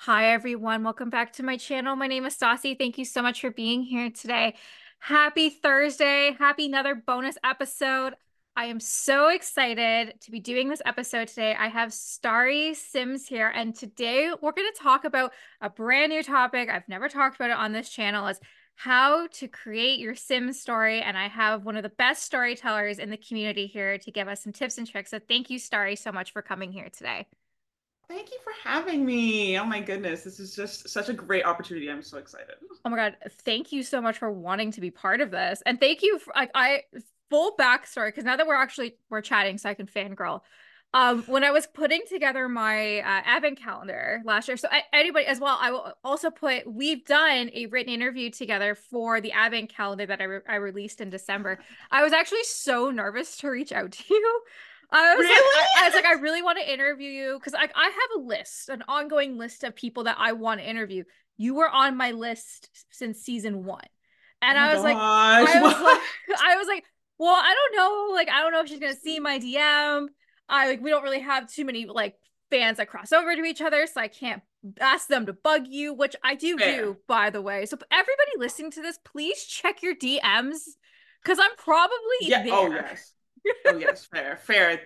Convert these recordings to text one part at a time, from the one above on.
Hi everyone, welcome back to my channel. My name is Stassi. Thank you so much for being here today. Happy Thursday. Happy another bonus episode. I am so excited to be doing this episode today. I have Starry Sims here, and today we're going to talk about a brand new topic. I've never talked about it on this channel, is how to create your Sim story. And I have one of the best storytellers in the community here to give us some tips and tricks. So thank you, Starry, so much for coming here today. Thank you for having me. Oh my goodness, this is just such a great opportunity. I'm so excited. Oh my God, thank you so much for wanting to be part of this. And thank you for I full backstory, because now that we're chatting so I can fangirl. When I was putting together my advent calendar last year, so anybody as well, I will also we've done a written interview together for the advent calendar that I released in December. I was actually so nervous to reach out to you. Really? I was like, I really want to interview you because I have a list, an ongoing list of people that I want to interview. You were on my list since season one. Oh And my I was like, gosh, I was like, what? I was like, well, I don't know. Like, I don't know if she's gonna see my DM. We don't really have too many like fans that cross over to each other, so I can't ask them to bug you, which I do, Fair. by the way. So everybody listening to this, please check your DMs because I'm probably Yeah. Oh there. yes. Oh yes. Fair. Fair.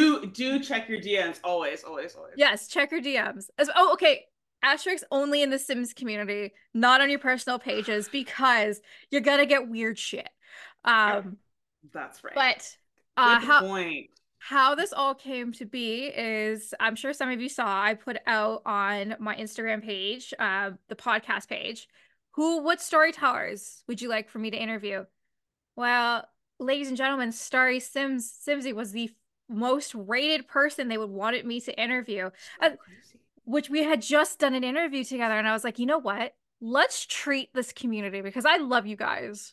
Do check your DMs always. Always. Always. Yes, check your DMs. Oh, okay. Asterisks only in the Sims community, not on your personal pages, because you're gonna get weird shit. Oh, Um, that's right. but Good how point. this all came to be is I'm sure some of you saw I put out on my Instagram page, the podcast page, what storytellers would you like for me to interview? Well, ladies and gentlemen, Starry Simsy was the most rated person they would wanted me to interview. So Uh, crazy. which we had just done an interview together, and I was like, you know what? Let's treat this community because I love you guys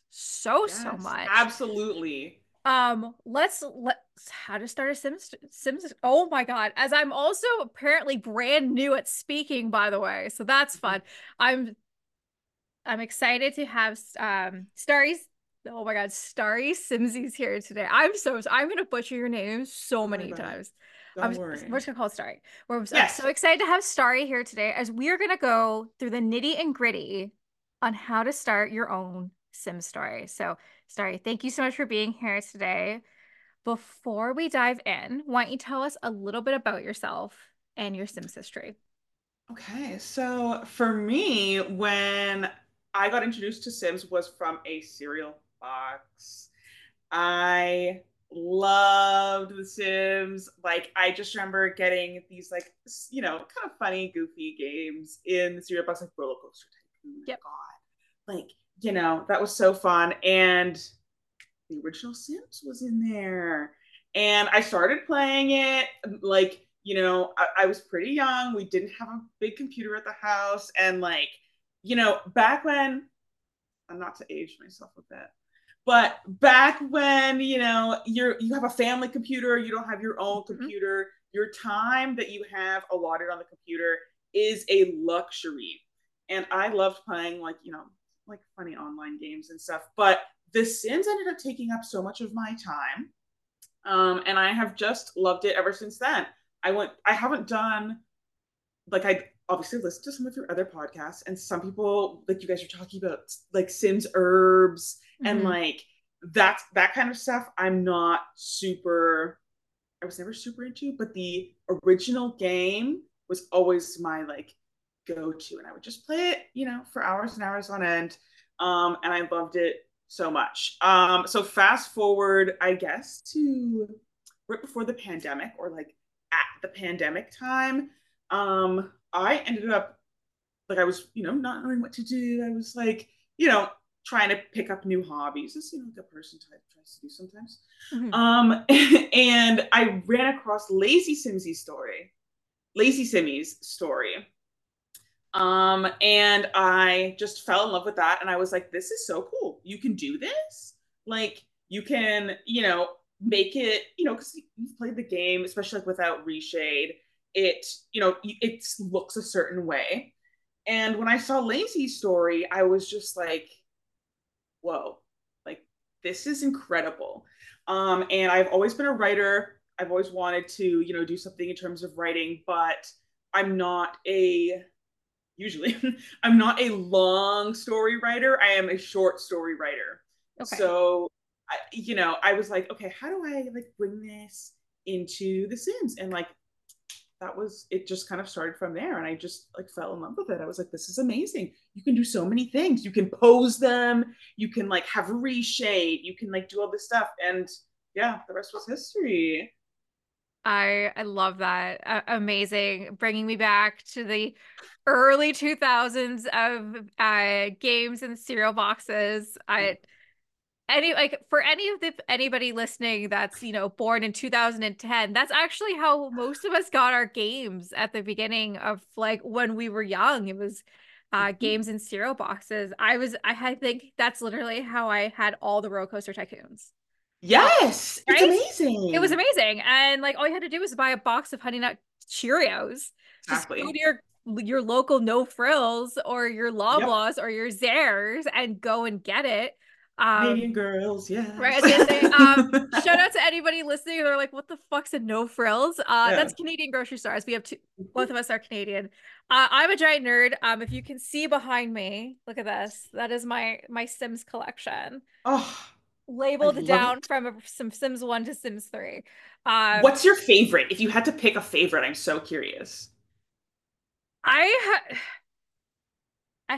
so Yes. much. Absolutely. Let's how to start a Sims. Oh my God. As I'm also apparently brand new at speaking, by the way. So that's fun. I'm I'm excited to have Starry's oh my God, Starry Simsies here today. I'm gonna butcher your name so Oh my many god. times. Don't We're worry. just gonna call it Starry. I'm so Yes. excited to have Starry here today as we are gonna go through the nitty and gritty on how to start your own Sim story. So, Starry, thank you so much for being here today. Before we dive in, why don't you tell us a little bit about yourself and your Sims history? Okay, so for me, when I got introduced to Sims was from a cereal box. I loved The Sims. Like, I just remember getting these, like, kind of funny, goofy games in the cereal box, like Roller Coaster Tycoon. Yep. God, like, that was so fun. And the original Sims was in there. And I started playing it, like, I was pretty young. We didn't have a big computer at the house. And, like, back when, I'm not to age myself a bit, but back when, you have a family computer, you don't have your own Mhm. computer, your time that you have allotted on the computer is a luxury. And I loved playing, like, like funny online games and stuff. But The Sims ended up taking up so much of my time. And I have just loved it ever since then. I haven't done, like, I obviously listened to some of your other podcasts, and some people, like, you guys are talking about, like, Sims herbs and, Mhm. like, that kind of stuff. I was never super into, but the original game was always my, like, go-to, and I would just play it, for hours and hours on end. And I loved it so much. So fast forward, I guess, to right before the pandemic, or like at the pandemic time. I ended up, like, I was, not knowing what to do. I was like, trying to pick up new hobbies, as, like a person type tries to do sometimes. Mhm. And I ran across Lazy Simmy's story. And I just fell in love with that. And I was like, this is so cool. You can do this. Like, you can, make it, because you've played the game, especially, like, without reshade, it looks a certain way. And when I saw Lazy's story, I was just like, whoa, like, this is incredible. And I've always been a writer. I've always wanted to, do something in terms of writing, but I'm not a usually. I'm not a long story writer. I am a short story writer. Okay. So, I was like, okay, how do I like bring this into The Sims? And like that was it. Just kind of started from there, and I just like fell in love with it. I was like, this is amazing. You can do so many things. You can pose them. You can like have reshade. You can like do all this stuff, and yeah, the rest was history. I love that. Amazing. Bringing me back to the early 2000s of games and cereal boxes. I any like for any of the anybody listening that's, born in 2010, that's actually how most of us got our games at the beginning of like when we were young. It was games and cereal boxes. I think that's literally how I had all the Roller Coaster Tycoons. Uh, Yes, it's right? It was amazing. amazing. And like all you had to do was buy a box of Honey Nut Cheerios. Just go Exactly. to your local No Frills or your Yep. Loblaws or your Zares and go and get it. Um, Canadian girls, right, I yes. was gonna say, shout out to anybody listening. They're like, what the fuck's a No Frills? Yeah. That's Canadian grocery stores. We have two, both of us are Canadian. I'm a giant nerd. If you can see behind me, look at this. That is my Sims collection, Oh, I labeled love down it. from some Sims 1 to Sims 3. Um, What's your favorite? If you had to pick a favorite, I'm so curious. I ha I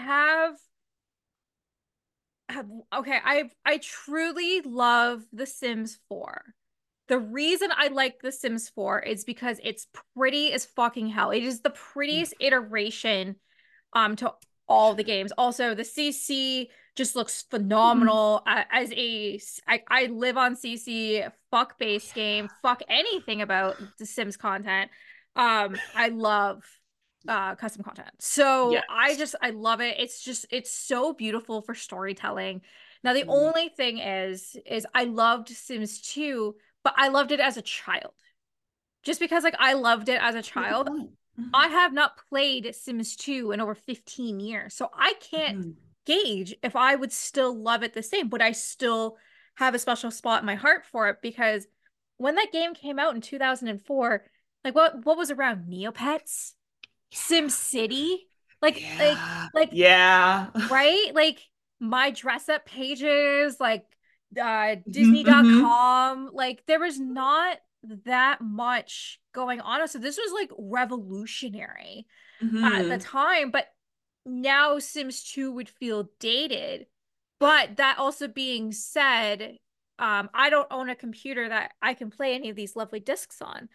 okay, I truly love The Sims 4. The reason I like The Sims 4 is because it's pretty as fucking hell. It is the prettiest iteration to all the games. Also, the CC just looks Mhm. phenomenal. I live on CC. Fuck base game. Fuck anything about the Sims content. I love custom content. So Yes. I love it. It's so beautiful for storytelling. Now the Mhm. only thing is I loved Sims 2, but I loved it as a child. Just because like I loved it as a That's a good child, point. I have not played Sims 2 in over 15 years. So I can't Mhm. gauge if I would still love it the same. Would I still have a special spot in my heart for it? Because when that game came out in 2004, like what was around Neopets? Sim City? Like like Yeah. like Yeah. right? Like my dress up pages, like Mhm, mhm, Disney.com, like there was not that much going on. So this was like revolutionary at the mhm. time, but now Sims 2 would feel dated. But that also being said, I don't own a computer that I can play any of these lovely discs on.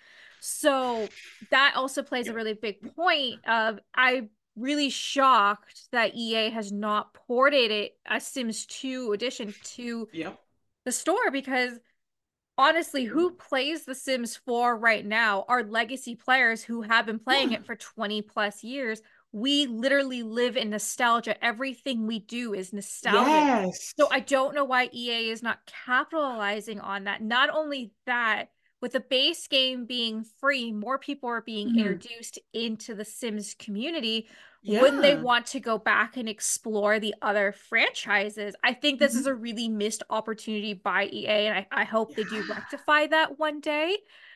So that also plays a Yep. really big point of I'm really shocked that EA has not ported it a Sims 2 edition to Yep. the store because honestly, who plays The Sims 4 right now are legacy players who have been playing Yeah. it for 20 plus years. We literally live in nostalgia. Everything we do is nostalgic. Yes. So I don't know why EA is not capitalizing on that. Not only that, with the base game being free, more people are being Mhm. introduced into the Sims community. Wouldn't they Yeah. want to go back and explore the other franchises? I think this is Mhm. a really missed opportunity by EA, and I hope they do Yeah. rectify that one day.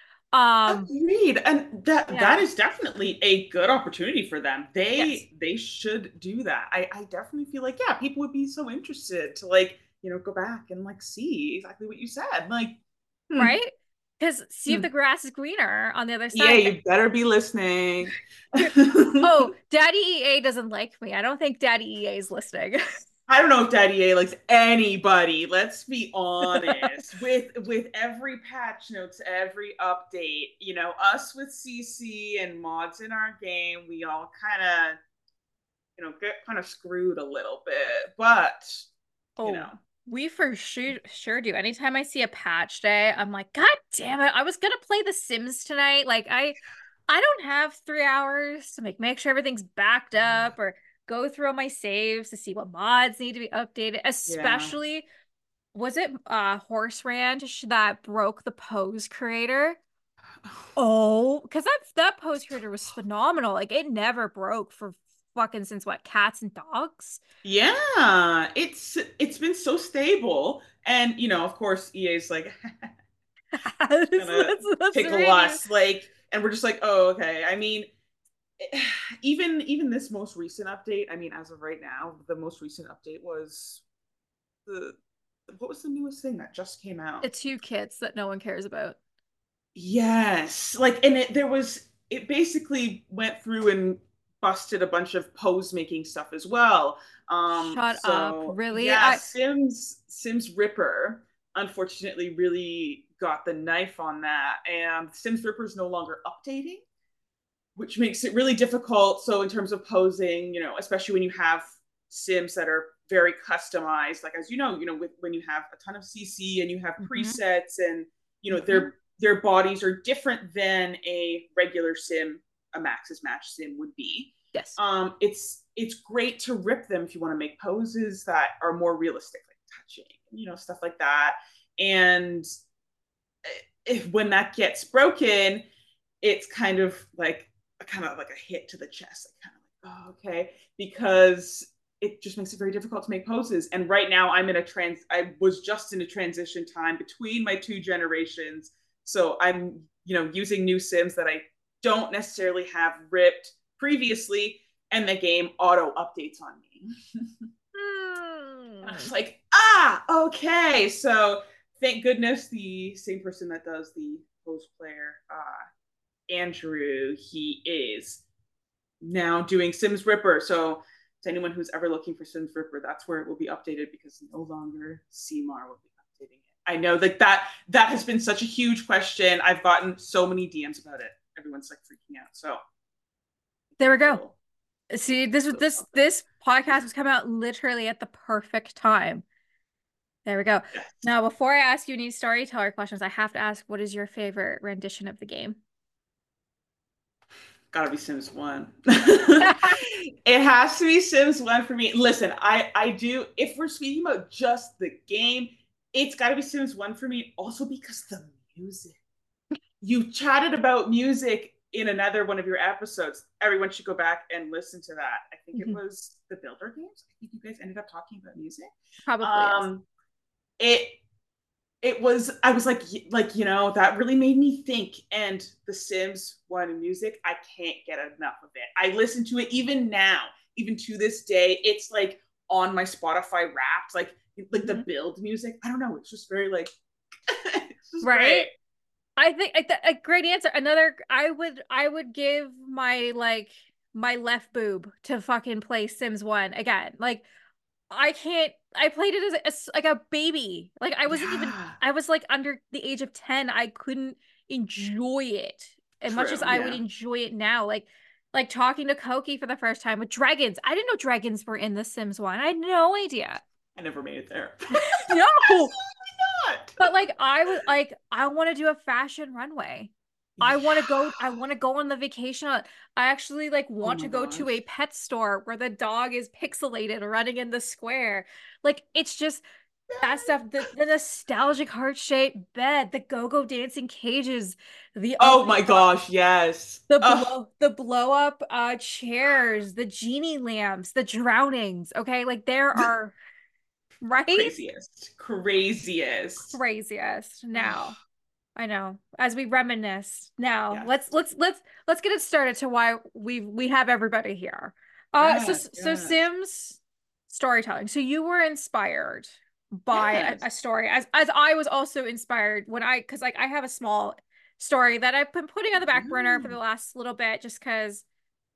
Um, Agreed. And that yeah, is definitely a good opportunity for them. yes, They should do that. I definitely feel like, yeah, people would be so interested to like, go back and like see exactly what you said. Like, hmm, right? Because see if hmm. the grass is greener on the other Yeah, side. you better be listening. Oh, Daddy EA doesn't like me. I don't think Daddy EA is listening. I don't know if Daddy A likes anybody. Let's be honest. With every patch notes, every update, us with CC and mods in our game, we all kind of, get kind of screwed a little bit. But, you Oh, know, we for sure do. Anytime I see a patch day, I'm like, God damn it! I was gonna play The Sims tonight. Like I don't have 3 hours to make sure everything's backed up or go through all my saves to see what mods need to be updated. yeah. Especially, was it Horse Ranch that broke the pose creator? Oh, because that pose creator was phenomenal. Like it never broke for fucking since what, cats and dogs? Yeah, it's been so stable. And, of course, EA's like That's, gonna that's tickle ridiculous. us, like, and we're just like, oh, okay. I mean, even this most recent update, I mean, as of right now, the most recent update was the what was the newest thing that just came out? The two kits that no one cares about. Yes, like, and it basically went through and busted a bunch of pose making stuff as well. Shut up. So Really? yeah, Sims Ripper unfortunately really got the knife on that, and Sims Ripper is no longer updating, which makes it really difficult. So in terms of posing, especially when you have Sims that are very customized, like, as when you have a ton of CC and you have Mm-hmm. presets, and Mm-hmm. their bodies are different than a regular Sim, a Max's Match Sim would be. Yes. It's great to rip them if you want to make poses that are more realistic, like touching, stuff like that. And when that gets broken, it's kind of like a hit to the chest, like kind of like, oh, okay, because it just makes it very difficult to make poses. And right now I was just in a transition time between my two generations, so I'm using new Sims that I don't necessarily have ripped previously, and the game auto updates on me. And I was Hmm. like, okay. So thank goodness the same person that does the host player, Andrew, he is now doing Sims Ripper. So to anyone who's ever looking for Sims Ripper, that's where it will be updated, because no longer CMAR will be updating it. I know that has been such a huge question. I've gotten so many DMs about it. Everyone's like freaking out. So There we go. we'll, See, this was we'll this podcast was coming out literally at the perfect time. There we go. yes. Now, before I ask you any storyteller questions, I have to ask, what is your favorite rendition of the game? Gotta be Sims 1. It has to be Sims 1 for me. Listen, I do, if we're speaking about just the game, it's gotta be Sims 1 for me, also because the music. You chatted about music in another one of your episodes. Everyone should go back and listen to that. I think it Mhm. was the Builder games. I think you guys ended up talking about music. Probably yes. Um, it I was that really made me think. And the Sims 1 music, I can't get enough of it. I listen to it even now, even to this day. It's like on my Spotify Wrapped, like the Mhm. build music. I don't know. It's just very like it's just Right? great. I think a great answer. Another, I would give my my left boob to fucking play Sims 1 again. Like I played it as like a baby. Like I wasn't even Yeah. I was like under the age of 10. I couldn't enjoy it as much as True. I would Yeah. enjoy it now. Like talking to Koki for the first time with dragons. I didn't know dragons were in the Sims 1. I had no idea. I never made it there. No. Absolutely not. But like I was like I want to do a fashion runway. I Yeah. want to go on the vacation. I actually like Oh want my to go to a gosh. pet store where the dog is pixelated running in the square. Like it's just that stuff, the nostalgic heart-shaped bed, the go-go dancing cages, the Oh ugly my gosh. Yes. Oh, the blow up chairs, the genie lamps, the drownings. Okay, like there are right craziest. Craziest. craziest Oh, now. I know. As we reminisce now, yes. let's get it started to why we have everybody here. Yes. So Yes. Sims storytelling. So you were inspired by Yes. a story, as I was also inspired when because like I have a small story that I've been putting on the back burner for the Do. last little bit just because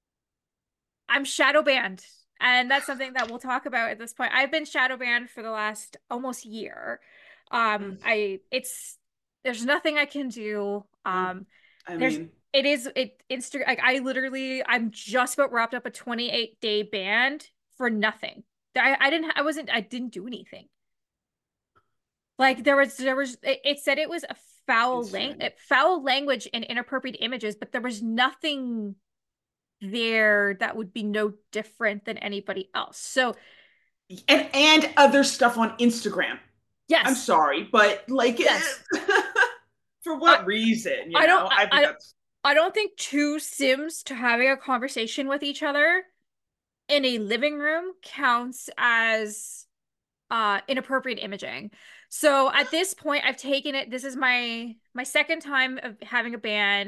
I'm shadow banned. And that's something that we'll talk about at this point. I've been shadow banned for the last almost year. Mm, It's there's nothing I can do. mm. I There's mean, it is it Insta like I'm just about wrapped up a 28-day ban for nothing. I didn't do anything. Like it said it was a Instagram. foul language and inappropriate images, but there was nothing there that would be no different than anybody else. So, And other stuff on Instagram. I'm yes, sorry, but like yes. for I what reason, I don't I think that's I don't think two Sims to having a conversation with each other in a living room counts as inappropriate imaging. So at this point I've taken it this is my second time of having a ban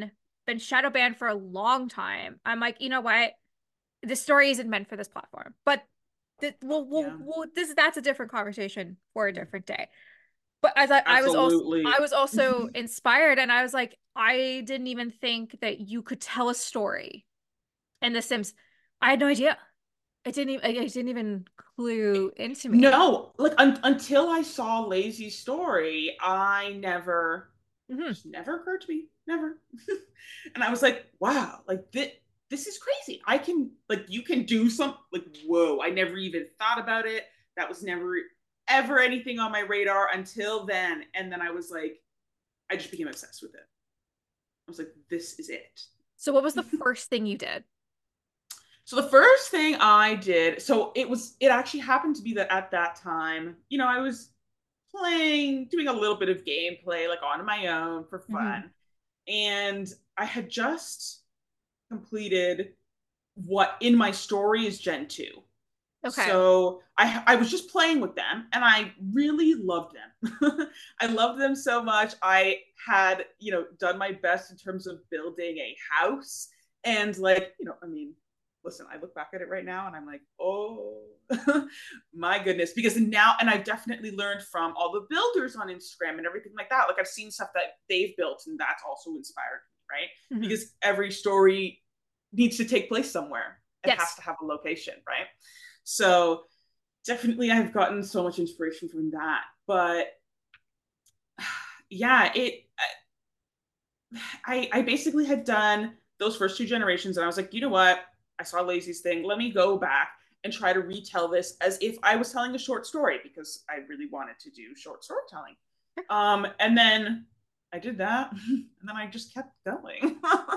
been shadow banned for a long time. I'm like, you know what? This story isn't meant for this platform. But Yeah. that's a different conversation for a different day. But as I Absolutely. was also inspired, and I was like, I didn't even think that you could tell a story in The Sims. I had no idea. It didn't even clue into me. No, like until I saw Lazy's story, I never, Hmm. just never occurred to me, never. And I was like, wow, like this is crazy. I can, like, you can do some, like, whoa, I never even thought about it. That was never ever anything on my radar until then. And then I was like, I just became obsessed with it. I was like, this is it. So what was the first thing you did? So the first thing I did, so it actually happened to be that at that time, I was playing, doing a little bit of gameplay, like on my own for Hmm. fun. And I had just completed what in my story is Gen 2. Okay. So I was just playing with them and I really loved them. I loved them so much. I had, done my best in terms of building a house. And like, I mean, listen, I look back at it right now and I'm like, oh my goodness. Because now, and I've definitely learned from all the builders on Instagram and everything like that. Like I've seen stuff that they've built and that's also inspired me, right? Hmm. Because every story needs to take place somewhere. It has Yes. to have a location, right? So definitely I've gotten so much inspiration from that. But yeah, I basically had done those first two generations and I was like, you know what? I saw Lazy's thing. Let me go back and try to retell this as if I was telling a short story because I really wanted to do short storytelling. And then I did that, and then I just kept going.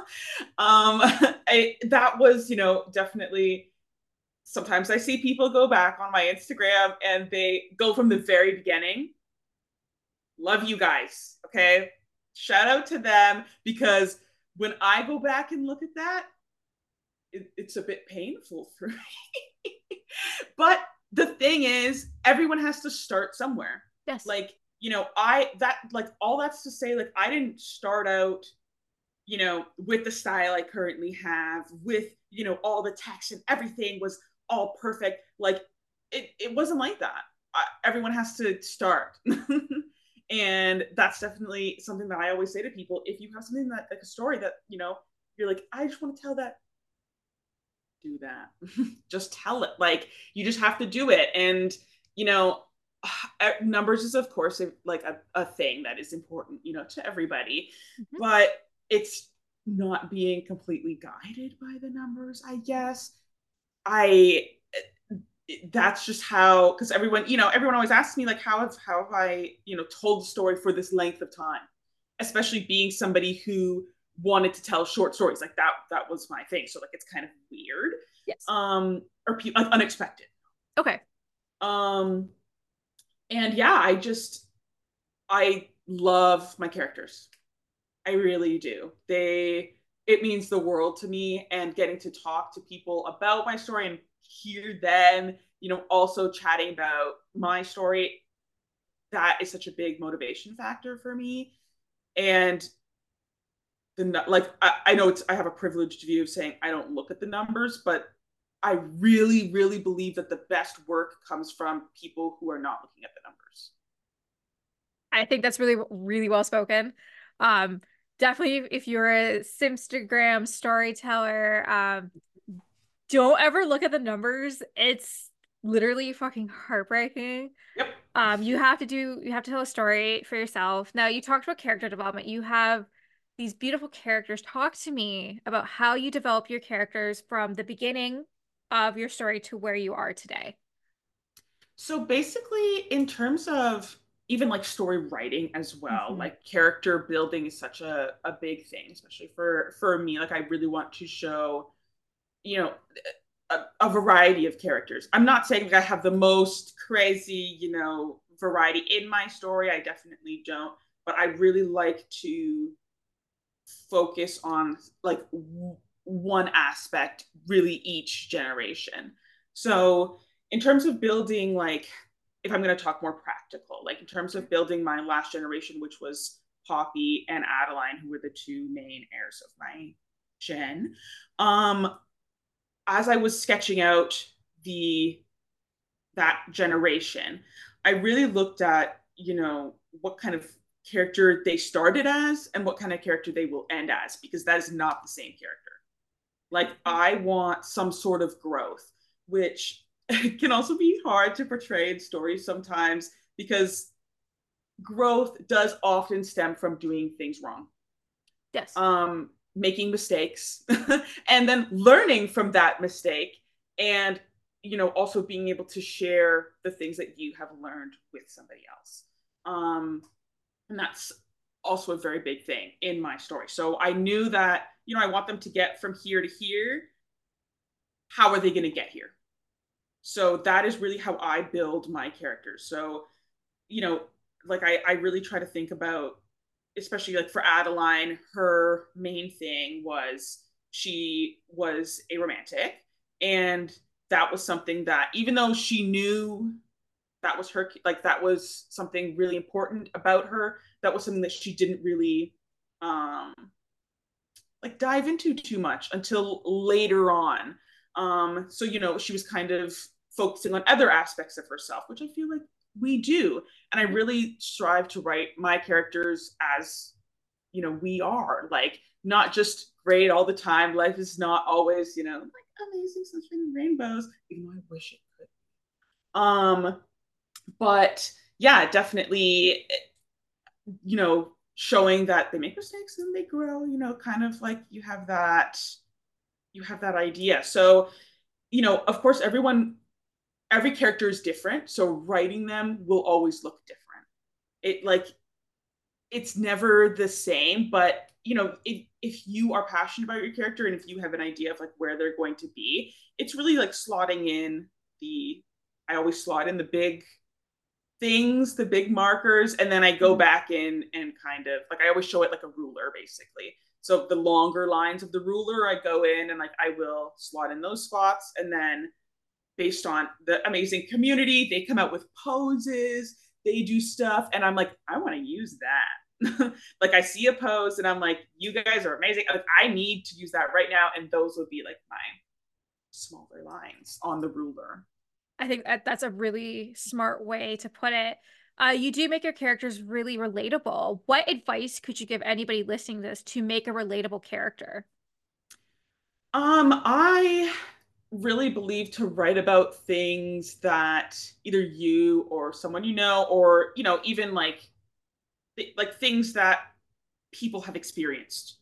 That was, definitely. Sometimes I see people go back on my Instagram and they go from the very beginning. Love you guys. Okay. Shout out to them because when I go back and look at that, it's a bit painful for me. But the thing is, everyone has to start somewhere. Yes. Like, like, all that's to say, like, I didn't start out, with the style I currently have, with, all the text and everything was all perfect. Like, it wasn't like that. Everyone has to start. And that's definitely something that I always say to people. If you have something that, like a story that, you're like, I just want to tell that, do that. Just tell it. Like, you just have to do it. And, you know, numbers is, of course, like a thing that is important, to everybody. Hmm. But it's not being completely guided by the numbers, I guess. I That's just how, because everyone always asks me, like, how have I, told the story for this length of time, especially being somebody who wanted to tell short stories. Like, that was my thing. So like, it's kind of weird, Yes. or unexpected. Okay. um and yeah, I love my characters. I really do. It means the world to me, and getting to talk to people about my story and hear them, also chatting about my story, that is such a big motivation factor for me. And like, I know I have a privileged view of saying I don't look at the numbers, but I really, really believe that the best work comes from people who are not looking at the numbers. I think that's really, really well spoken. Um, Definitely if you're a Simstagram storyteller, don't ever look at the numbers. It's literally fucking heartbreaking. Yep. You have to tell a story for yourself. Now, you talked about character development. You have these beautiful characters. Talk to me about how you develop your characters from the beginning of your story to where you are today. So basically, in terms of even like story writing as well, Hmm. like character building is such a big thing, especially for me. Like, I really want to show, you know, a variety of characters. I'm not saying that I have the most crazy, variety in my story. I definitely don't, but I really like to focus on like one aspect really each generation. So in terms of building, like, if I'm going to talk more practical, like in terms of building my last generation, which was Poppy and Adeline, who were the two main heirs of my gen. Um, as I was sketching out the that generation, I really looked at, what kind of character they started as and what kind of character they will end as, because that is not the same character. Like, I want some sort of growth, which can also be hard to portray in stories sometimes because growth does often stem from doing things wrong, Yes. making mistakes, and then learning from that mistake, and also being able to share the things that you have learned with somebody else. And that's also a very big thing in my story. So I knew that I want them to get from here to here. How are they going to get here? So that is really how I build my characters. So you know, like I really try to think about, especially like for Adeline, her main thing was she was a romantic. And that was something that, even though she knew that was her, like that was something really important about her, that was something that she didn't really um like dive into too much until later on. So she was kind of focusing on other aspects of herself, which I feel like we do. And I really strive to write my characters as we are, like, not just great all the time. Life is not always, like amazing sunshine and rainbows, even though I wish it could. But yeah, definitely, showing that they make mistakes and they grow, kind of like you have that idea. So, of course, every character is different. So writing them will always look different. It's never the same, but if you are passionate about your character and if you have an idea of like where they're going to be, it's really like slotting in the I always slot in the big things, the big markers, and then I go back in and kind of like I always show it like a ruler basically. So the longer lines of the ruler, I go in and like I will slot in those spots, and then based on the amazing community, they come out with poses, they do stuff, and I'm like, I want to use that. Like, I see a pose and I'm like, you guys are amazing. Like, I need to use that right now, and those would be like my smaller lines on the ruler. I think that's a really smart way to put it. You do make your characters really relatable. What advice could you give anybody listening to this to make a relatable character? I really believe to write about things that either you or someone or even like things that people have experienced.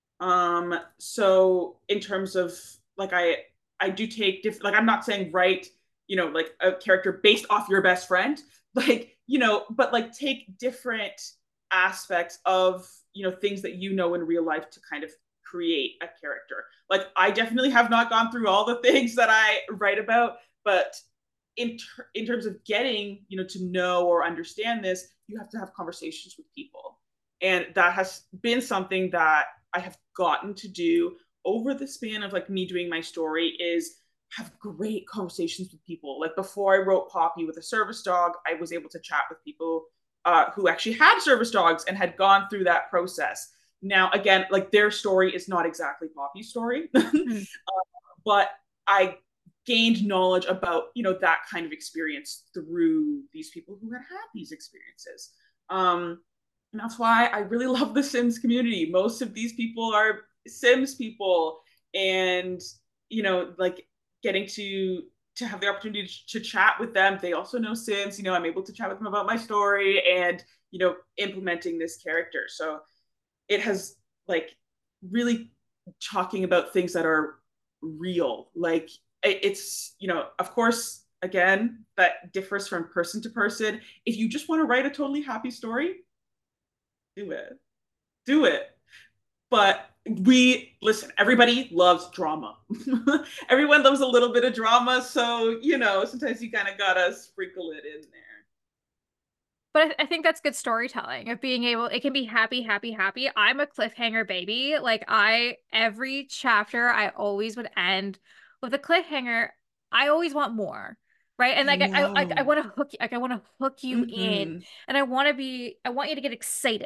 So in terms of like I do take different, like I'm not saying write, like a character based off your best friend, like, but like take different aspects of, things that in real life to kind of create a character. Like, I definitely have not gone through all the things that I write about, but in terms of getting, to know or understand this, you have to have conversations with people. And that has been something that I have gotten to do over the span of like me doing my story, is have great conversations with people. Like, before I wrote Poppy with a service dog, I was able to chat with people who actually had service dogs and had gone through that process. Now, again, like, their story is not exactly Poppy's story, Hmm. but I gained knowledge about that kind of experience through these people who had these experiences. And that's why I really love the Sims community. Most of these people are Sims people, and like, getting to have the opportunity to chat with them. They also know Sims. I'm able to chat with them about my story and implementing this character. So it has, like, really talking about things that are real. Like, it's of course, again, that differs from person to person. If you just want to write a totally happy story, do it. Do it. But we listen, everybody loves drama. Everyone loves a little bit of drama. So, sometimes you kind of gotta sprinkle it in there. But I think that's good storytelling of being able, it can be happy, happy, happy. I'm a cliffhanger baby. Like, every chapter, I always would end with a cliffhanger. I always want more, right? And I like, I know. want to hook you, like, I want to hook you in, Mm-hmm. and I want you to get excited.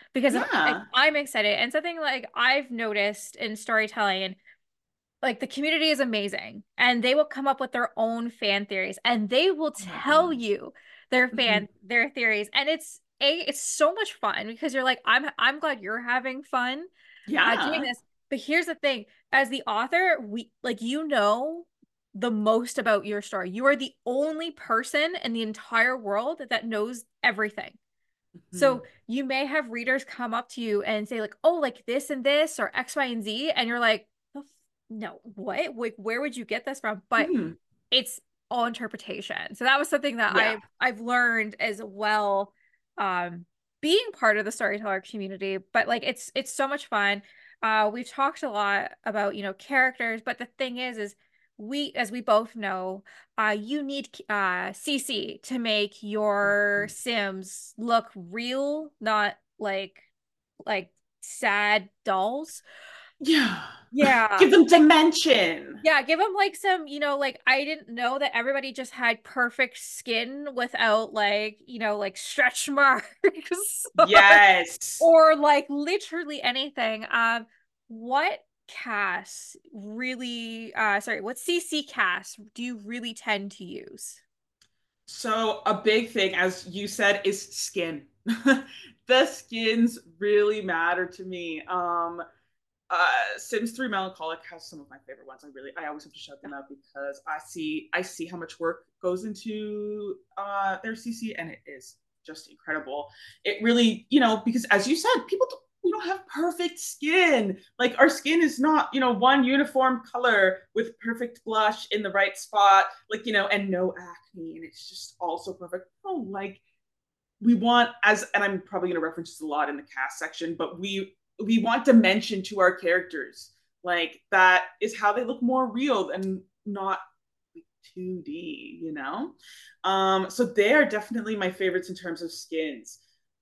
because Yeah. I'm excited. And something like I've noticed in storytelling, like the community is amazing and they will come up with their own fan theories and they will Oh my tell gosh. you their Mhm. their theories, and it's so much fun because you're like, I'm glad you're having fun doing Yeah. this. But here's the thing, as the author, we like, the most about your story. You are the only person in the entire world that knows everything. Mhm. So you may have readers come up to you and say like, "Oh, like this and this or X, Y, and Z," and you're like, "No, what? Like, where would you get this from?" But Mhm. it's all interpretation. So that was something that Yeah. I've learned as well, being part of the storyteller community. But like, it's so much fun. We've talked a lot about, characters, but the thing is we, as we both know, you need CC to make your Sims look real, not like sad dolls. Yeah. Yeah. Give them dimension. Yeah, give them like some, like I didn't know that everybody just had perfect skin without like, like stretch marks Yes. or like literally anything. What cast really what CC cast do you really tend to use? So a big thing, as you said, is skin. The skins really matter to me. Sims 3 Melancholic has some of my favorite ones. I always have to shout them out because I see how much work goes into their CC, and it is just incredible. It really, because as you said, we don't have perfect skin. Like our skin is not, one uniform color with perfect blush in the right spot, like, and no acne, and it's just also perfect. Oh, like we want, and I'm probably going to reference this a lot in the cast section, but we want dimension to our characters. Like that is how they look more real and not 2D, so they are definitely my favorites in terms of skins.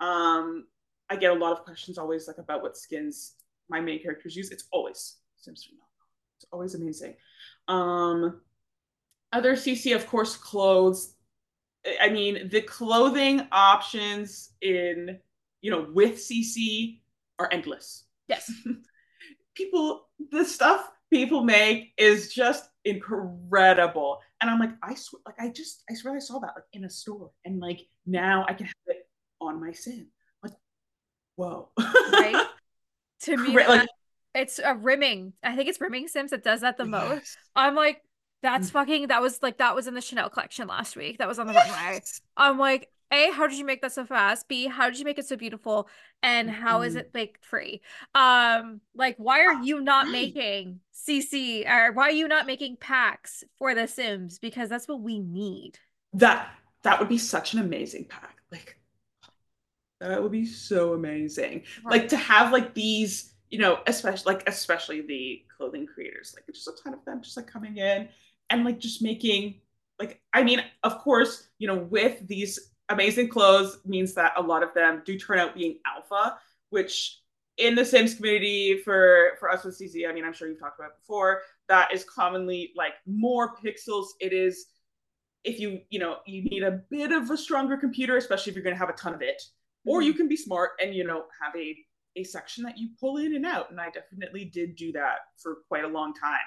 I get a lot of questions always like about what skins my main characters use. It's always Sims 3. It's always amazing. um Other CC, of course, clothes. I mean, the clothing options in, with CC are endless. Yes. The stuff people make is just incredible. And I'm like, I swear I saw that like in a store. And like now I can have it on my sim. Like, whoa. Right? To me, Like, it's a rimming. I think it's Rimming Sims that does that the most. yes. I'm like, that's Mm. fucking, that was in the Chanel collection last week. That was on the runway. Yes. I'm like, A, how did you make that so fast? B, how did you make it so beautiful? And how is Mhm. it like free? Like, why are you not Right. making CC, or why are you not making packs for the Sims? Because that's what we need. That that would be such an amazing pack. Like that would be so amazing. Like Right. to have like these, especially the clothing creators, like just a ton of them just like coming in and like just making, like, I mean, of course, with these amazing clothes means that a lot of them do turn out being alpha, which in the Sims community for us with CC, I mean, I'm sure you've talked about it before, that is commonly like more pixels. It is, if you need a bit of a stronger computer, especially if you're going to have a ton of it, or you Mhm. can be smart and have a section that you pull in and out. And I definitely did do that for quite a long time.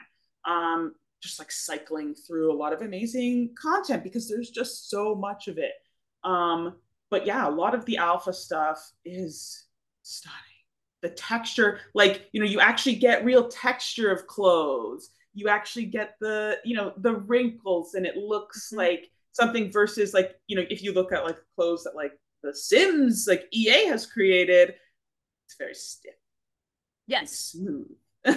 Just like cycling through a lot of amazing content because there's just so much of it. um but yeah, a lot of the alpha stuff is stunning. The texture, like, you actually get real texture of clothes. You actually get the wrinkles, and it looks Mhm. like something versus, like, if you look at like clothes that like the Sims, like EA has created, it's very stiff and Yes. smooth.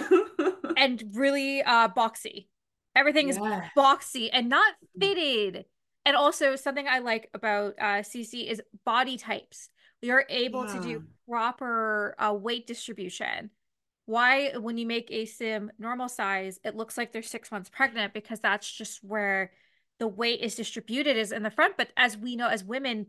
And really boxy. Everything is Yes. boxy and not fitted. And also something I like about CC is body types. We are able to Yeah. do proper weight distribution. Why, when you make a sim normal size, it looks like they're 6 months pregnant, because that's just where the weight is distributed, is in the front. But as we know, as women,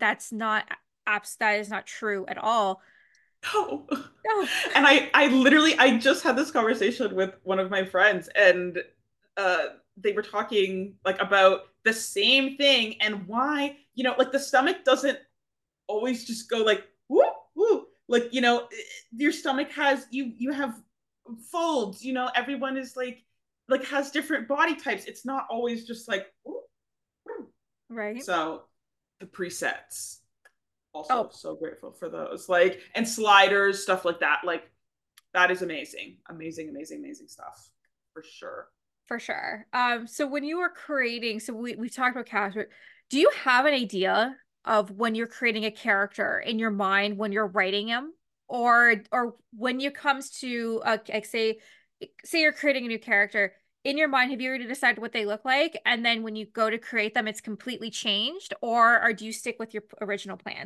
that is not true at all. No. No. And I literally, I just had this conversation with one of my friends, and uh they were talking like about the same thing and why, like the stomach doesn't always just go like whoo whoo. like, your stomach has, you have folds, everyone is like has different body types. It's not always just like, ooh, ooh. Right. So the presets, also Oh, so grateful for those, like, and sliders, stuff like that. Like, that is amazing, amazing, amazing, amazing stuff for sure. for sure. So when you were creating, so we've talked about character, do you have an idea of when you're creating a character in your mind when you're writing him? Or when it comes to like say you're creating a new character in your mind, have you already decided what they look like? And then when you go to create them, it's completely changed, or do you stick with your original plan?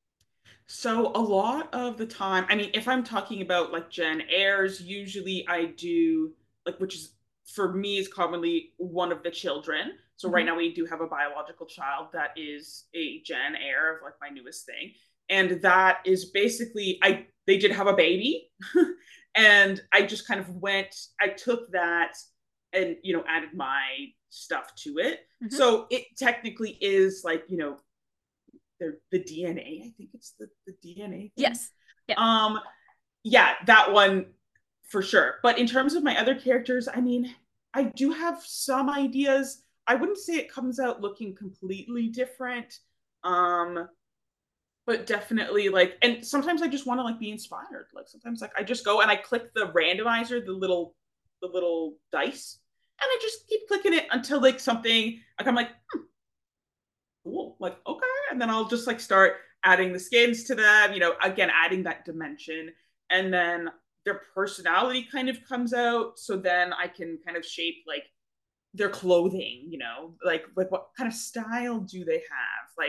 So a lot of the time, I mean, if I'm talking about like Gen Airs, usually I do like, which is for me is commonly one of the children. So right Hmm. now we do have a biological child that is a Gen Air of like my newest thing. And that is basically they did have a baby. And I just kind of I took that and added my stuff to it. Hmm. So it technically is like, the DNA. I think it's the DNA thing. Yes. Yeah. Um, yeah, that one for sure. But in terms of my other characters, I mean, I do have some ideas. I wouldn't say it comes out looking completely different. Um, but definitely like, and sometimes I just want to like be inspired. Like sometimes like I just go and I click the randomizer, the little dice, and I just keep clicking it until like something like I'm like, cool, like okay, and then I'll just like start adding the skins to them, again adding that dimension, and then their personality kind of comes out, so then I can kind of shape like their clothing, like what kind of style do they have, like,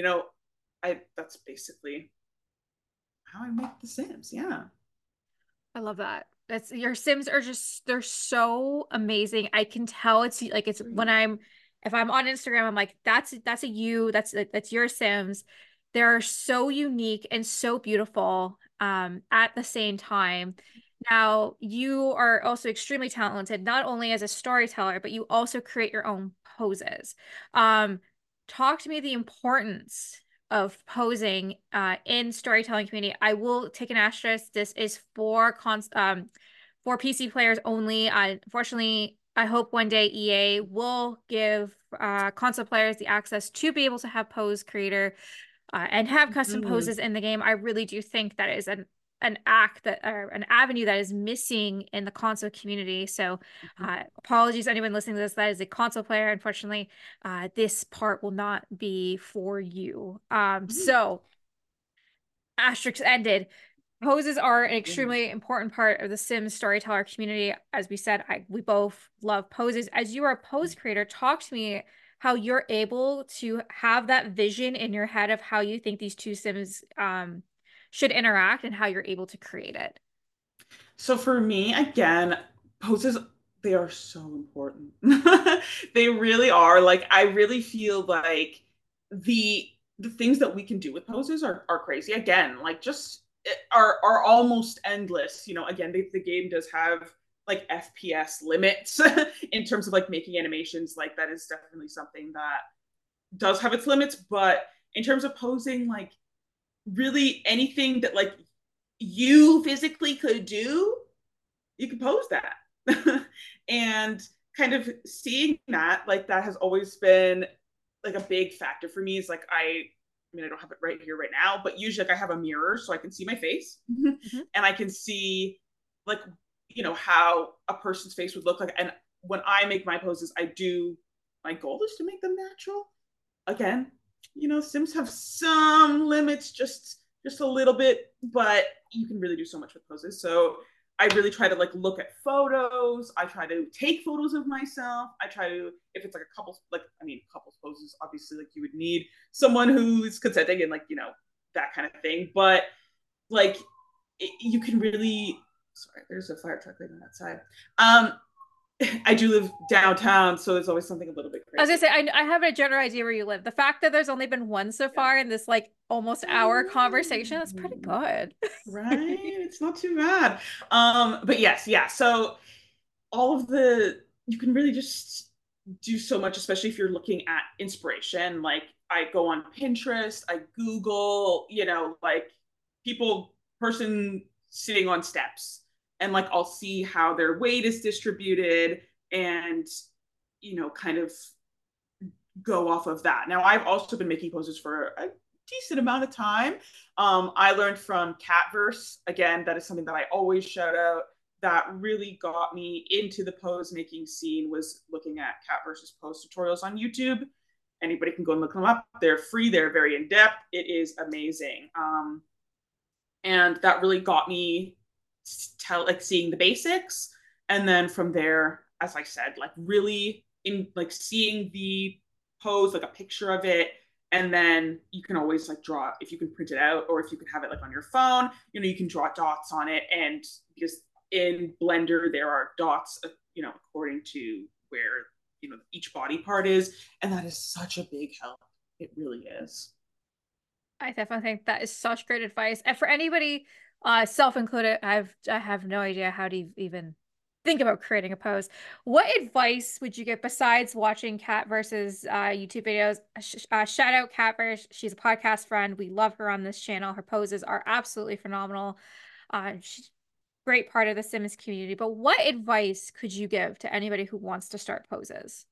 I that's basically how I make the Sims. Yeah. I love that. That's your Sims are just they're so amazing. I can tell it's like it's when Great. I'm if I'm on Instagram, I'm like, that's a you, that's your Sims. They're so unique and so beautiful at the same time. Now, you are also extremely talented, not only as a storyteller, but you also create your own poses. Um, Talk to me the importance of posing in storytelling community. I will take an asterisk. This is for PC players only. Unfortunately, I hope one day EA will give console players the access to be able to have pose creator and have custom Mm-hmm. poses in the game. I really do think that is an act that or an avenue that is missing in the console community. So, apologies anyone listening to this that is a console player. Unfortunately, this part will not be for you. Mm-hmm. So asterisks ended. Poses are an Yeah. extremely important part of the Sims storyteller community. As we said, we both love poses. As you are a pose creator, talk to me how you're able to have that vision in your head of how you think these two Sims should interact and how you're able to create it. So for me, again, poses, they are so important. They really are. Like I really feel like the things that we can do with poses are crazy. Again, like just are almost endless. Again, the game does have like FPS limits in terms of like making animations. Like that is definitely something that does have its limits, but in terms of posing, like really anything that like you physically could do, you can pose that. And kind of seeing that, like that has always been like a big factor for me. Is like I mean I don't have it right here right now, but usually like I have a mirror so I can see my face Mhm. and I can see like how a person's face would look like. And when I make my poses, my goal is to make them natural. Again, Sims have some limits, just a little bit, but you can really do so much with poses. So I really try to like look at photos. I try to take photos of myself. I try to, if it's like a couple, like I mean, couples poses, obviously, like you would need someone who's consenting and like that kind of thing. But like you can really. Sorry, there's a fire truck right on that side. I do live downtown, so there's always something a little bit I was gonna crazy. say, I have a general idea where you live. The fact that there's only been one so Yeah. far in this like almost I hour conversation, that's pretty know. good. Right? It's not too bad. But yes, yeah. So all of you can really just do so much, especially if you're looking at inspiration. Like I go on Pinterest, I Google, like people person sitting on steps, and like I'll see how their weight is distributed, and kind of go off of that. Now, I've also been making poses for a decent amount of time. I learned from Catverse. Again, that is something that I always shout out. That really got me into the pose making scene was looking at Catverse's pose tutorials on YouTube. Anybody can go and look them up. They're free. They're very in depth. It is amazing. And that really got me seeing the basics. And then from there, as I said, like really in like seeing the pose, like a picture of it, and then you can always like draw if you can print it out, or if you can have it like on your phone, you can draw dots on it. And because in Blender there are dots, according to where each body part is, and that is such a big help. It really is. I definitely think that is such great advice. And for anybody, self-included, I have no idea how to even think about creating a pose. What advice would you give besides watching Catverse's YouTube videos? Shout out Catverse. She's a podcast friend. We love her on this channel. Her poses are absolutely phenomenal. She's a great part of the Sims community. But what advice could you give to anybody who wants to start poses?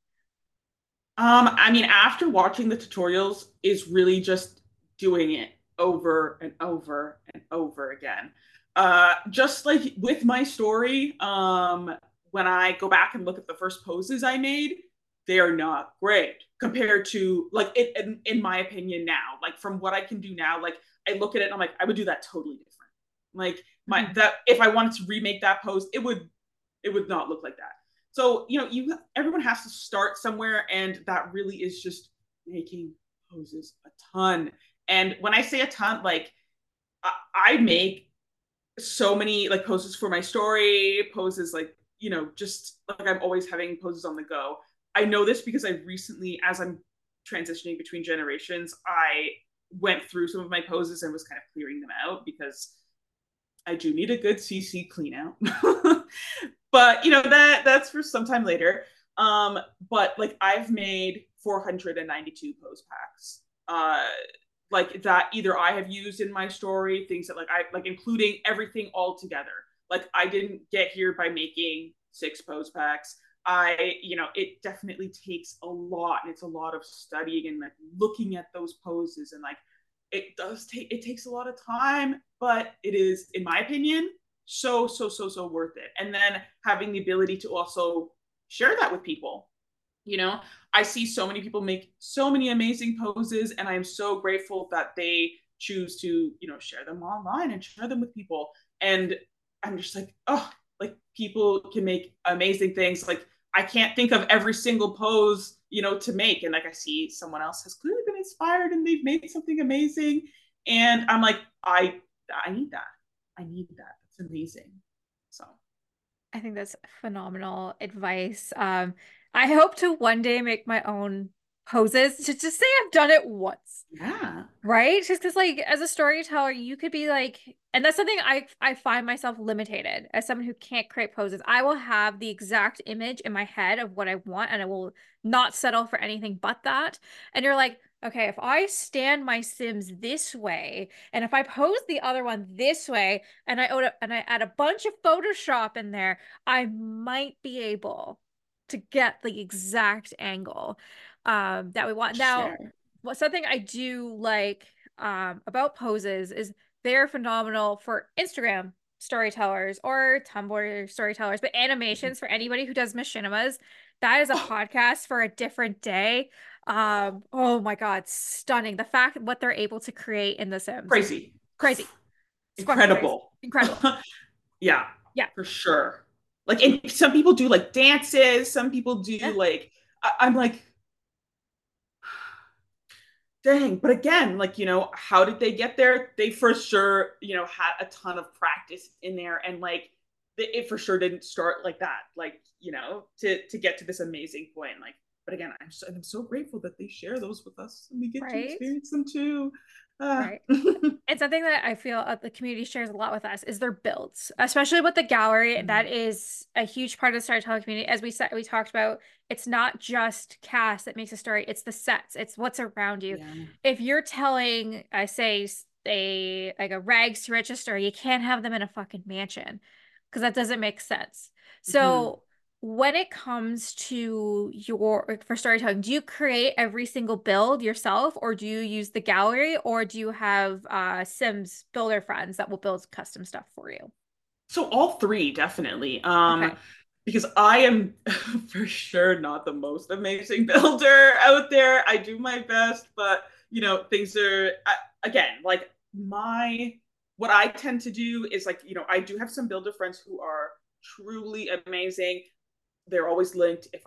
I mean, after watching the tutorials is really just doing it over and over and over again. Just like with my story, when I go back and look at the first poses I made, they are not great compared to like it in my opinion now. Like from what I can do now, like I look at it and I'm like, I would do that totally different. Like that if I wanted to remake that pose, it would not look like that. So, everyone has to start somewhere, and that really is just making poses a ton. And when I say a ton, like I make so many like poses for my story, poses like, just like I'm always having poses on the go. I know this because I recently, as I'm transitioning between generations, I went through some of my poses and was kind of clearing them out because I do need a good CC clean out. But that's for sometime later. But like I've made 492 pose packs. Like that either I have used in my story, things that like I like including everything all together. Like I didn't get here by making 6 pose packs. It definitely takes a lot, and it's a lot of studying and like looking at those poses, and like it takes a lot of time, but it is, in my opinion, so worth it. And then having the ability to also share that with people. I see so many people make so many amazing poses, and I am so grateful that they choose to, share them online and share them with people. And I'm just like, oh, like people can make amazing things. Like I can't think of every single pose, to make. And like I see someone else has clearly been inspired and they've made something amazing. And I'm like, I need that. I need that. That's amazing. So I think that's phenomenal advice. I hope to one day make my own poses to just say I've done it once. yeah. Right? Just because like as a storyteller, you could be like, and that's something I find myself limited as someone who can't create poses. I will have the exact image in my head of what I want, and I will not settle for anything but that. And you're like, okay, if I stand my Sims this way, and if I pose the other one this way, and I add a bunch of Photoshop in there, I might be able to get the exact angle that we want. Now, Sure. something I do like about poses is they're phenomenal for Instagram storytellers or Tumblr storytellers, but animations for anybody who does machinimas, that is a Oh, podcast for a different day. Oh my God, stunning. The fact what they're able to create in The Sims. crazy. Crazy. It's fucking crazy. Incredible. Incredible. Yeah, Yeah. for sure. Like, and some people do like dances, some people do Yeah. like, I'm like, dang. But again, like, how did they get there? They for sure, had a ton of practice in there, and like it for sure didn't start like that, like, to get to this amazing point. Like, but again, I'm so grateful that they share those with us and we get to Right. experience them too. Right. And something that I feel the community shares a lot with us is their builds, especially with the gallery. That is a huge part of the storytelling community. As we said, we talked about, it's not just cast that makes a story, it's the sets, it's what's around you. Yeah. If you're telling, I say, a rags to riches story. You can't have them in a fucking mansion because that doesn't make sense. Mhm. So when it comes to your for storytelling, do you create every single build yourself, or do you use the gallery, or do you have Sims builder friends that will build custom stuff for you? So all three, definitely. Okay. Because I am for sure not the most amazing builder out there. I do my best, but things are again like my what I tend to do is like, I do have some builder friends who are truly amazing. They're always linked. If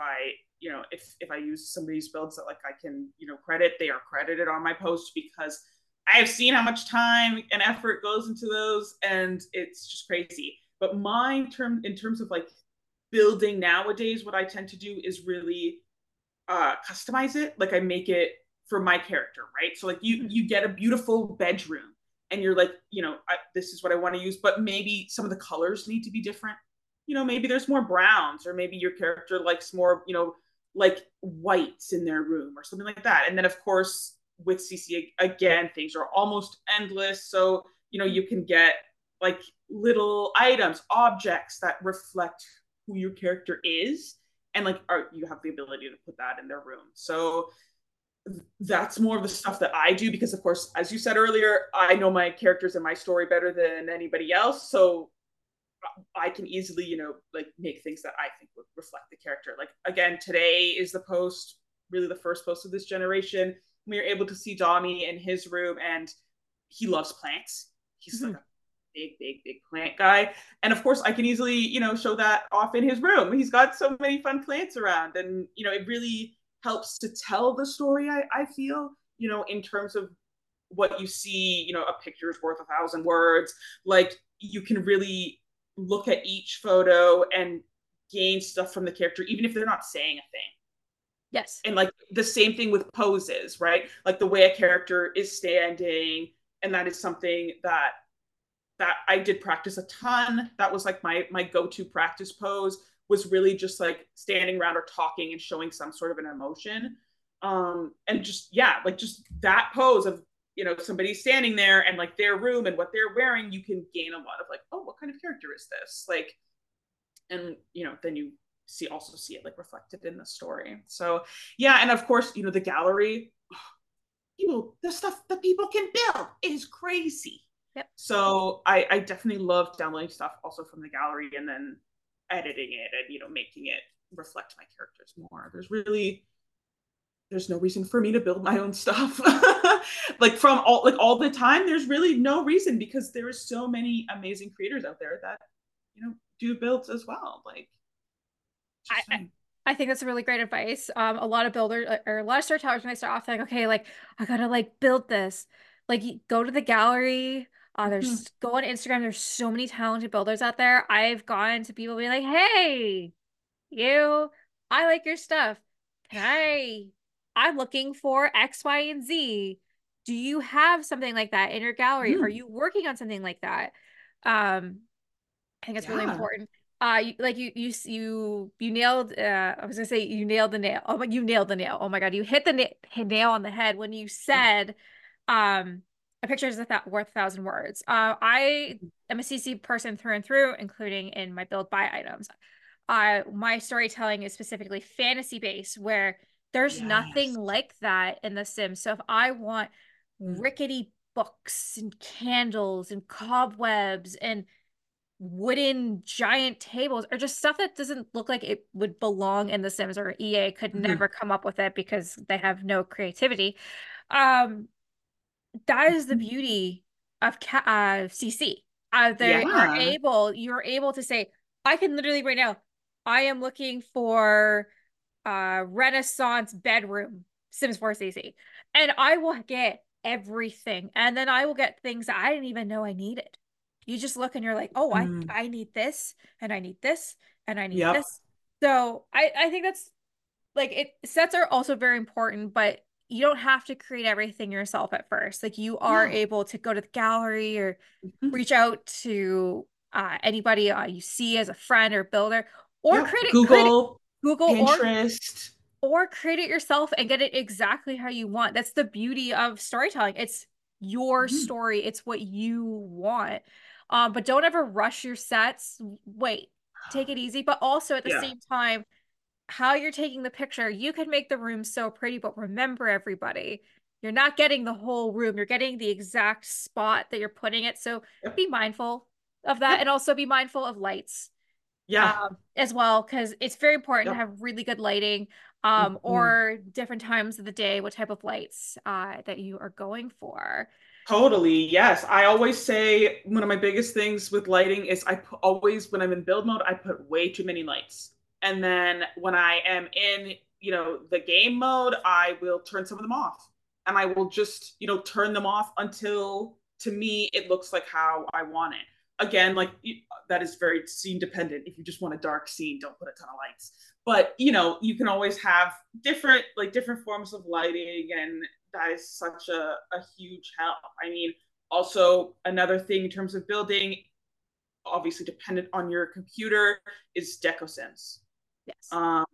I use somebody's builds that like I can, credit, they are credited on my post because I have seen how much time and effort goes into those, and it's just crazy. But my term in terms of like building nowadays, what I tend to do is really customize it. Like I make it for my character, right? So like Mhm. you get a beautiful bedroom, and you're like, this is what I want to use, but maybe some of the colors need to be different. Maybe there's more browns, or maybe your character likes more, like whites in their room or something like that. And then of course with CC again, things are almost endless. So you can get like little items, objects that reflect who your character is, and like you have the ability to put that in their room. So that's more of the stuff that I do because of course, as you said earlier, I know my characters and my story better than anybody else. So I can easily, like make things that I think would reflect the character. Like again, today is the post, really the first post of this generation. We are able to see Dommy in his room, and he loves plants. He's like Mhm. a big plant guy. And of course, I can easily, show that off in his room. He's got so many fun plants around. And, it really helps to tell the story, I feel, in terms of what you see, a picture is worth 1,000 words. Like you can really look at each photo and gain stuff from the character, even if they're not saying a thing. Yes. And like the same thing with poses, right? Like the way a character is standing, and that is something that I did practice a ton. That was like my go-to practice pose, was really just like standing around or talking and showing some sort of an emotion. And just yeah, like just that pose of somebody standing there and like their room and what they're wearing, you can gain a lot of like, oh, what kind of character is this? Like, and then you see it like reflected in the story. So yeah, and of course, the gallery, people, the stuff that people can build is crazy. Yep. So I definitely love downloading stuff also from the gallery and then editing it and making it reflect my characters more. There's no reason for me to build my own stuff. Like from all the time, there's really no reason because there are so many amazing creators out there that do builds as well. Like I, just I saying. I think that's really great advice. A lot of builders or a lot of storytellers when they start off, they're like, okay, like I gotta like build this. Like go to the gallery. Mhm. There's go on Instagram. There's so many talented builders out there. I've gone to people being like, hey, you, I like your stuff. Can I'm looking for X, Y, and Z. Do you have something like that in your gallery? Are Mhm. you working on something like that? Um, I think it's really Yeah. important. You nailed. I was gonna say you nailed the nail. Oh, but you nailed the nail. Oh my God, you hit the nail on the head when you said, um, a picture is worth 1,000 words. I am a CC person through and through, including in my build buy items. My storytelling is specifically fantasy based, where there's nothing Yes. like that in The Sims. So if I want Mm. rickety books and candles and cobwebs and wooden giant tables or just stuff that doesn't look like it would belong in The Sims, or EA could Mhm. never come up with it because they have no creativity. Um, that is the beauty of CC. Yeah. You're able to say, I can literally right now, I am looking for Renaissance bedroom Sims 4 CC, and I will get everything, and then I will get things that I didn't even know I needed. You just look and you're like, oh, Mm. I need this, and I need this, and I need Yep. this. So I think that's like sets are also very important, but you don't have to create everything yourself at first. Like you are No. able to go to the gallery or Mhm. reach out to anybody you see as a friend or builder, or Yep. create it Google, Google Pinterest. or create it yourself and get it exactly how you want. That's the beauty of storytelling. It's your Mhm. story, it's what you want. But don't ever rush your sets. Wait, take it easy. But also at the Yeah. same time, how you're taking the picture, you can make the room so pretty, but remember everybody, you're not getting the whole room. You're getting the exact spot that you're putting it. So Yep. be mindful of that and Yep. also be mindful of lights Yeah. as well, because it's very important to Yep. have really good lighting Mhm. or different times of the day, what type of lights that you are going for. Totally. Yes. I always say one of my biggest things with lighting is always, when I'm in build mode, I put way too many lights. And then when I am in, the game mode, I will turn some of them off. And I will just, turn them off until, to me, it looks like how I want it. Again, like, that is very scene dependent. If you just want a dark scene, don't put a ton of lights. But, you can always have different forms of lighting, and that is such a huge help. I mean, also another thing in terms of building, obviously dependent on your computer, is Deco Sims. Yes. Um,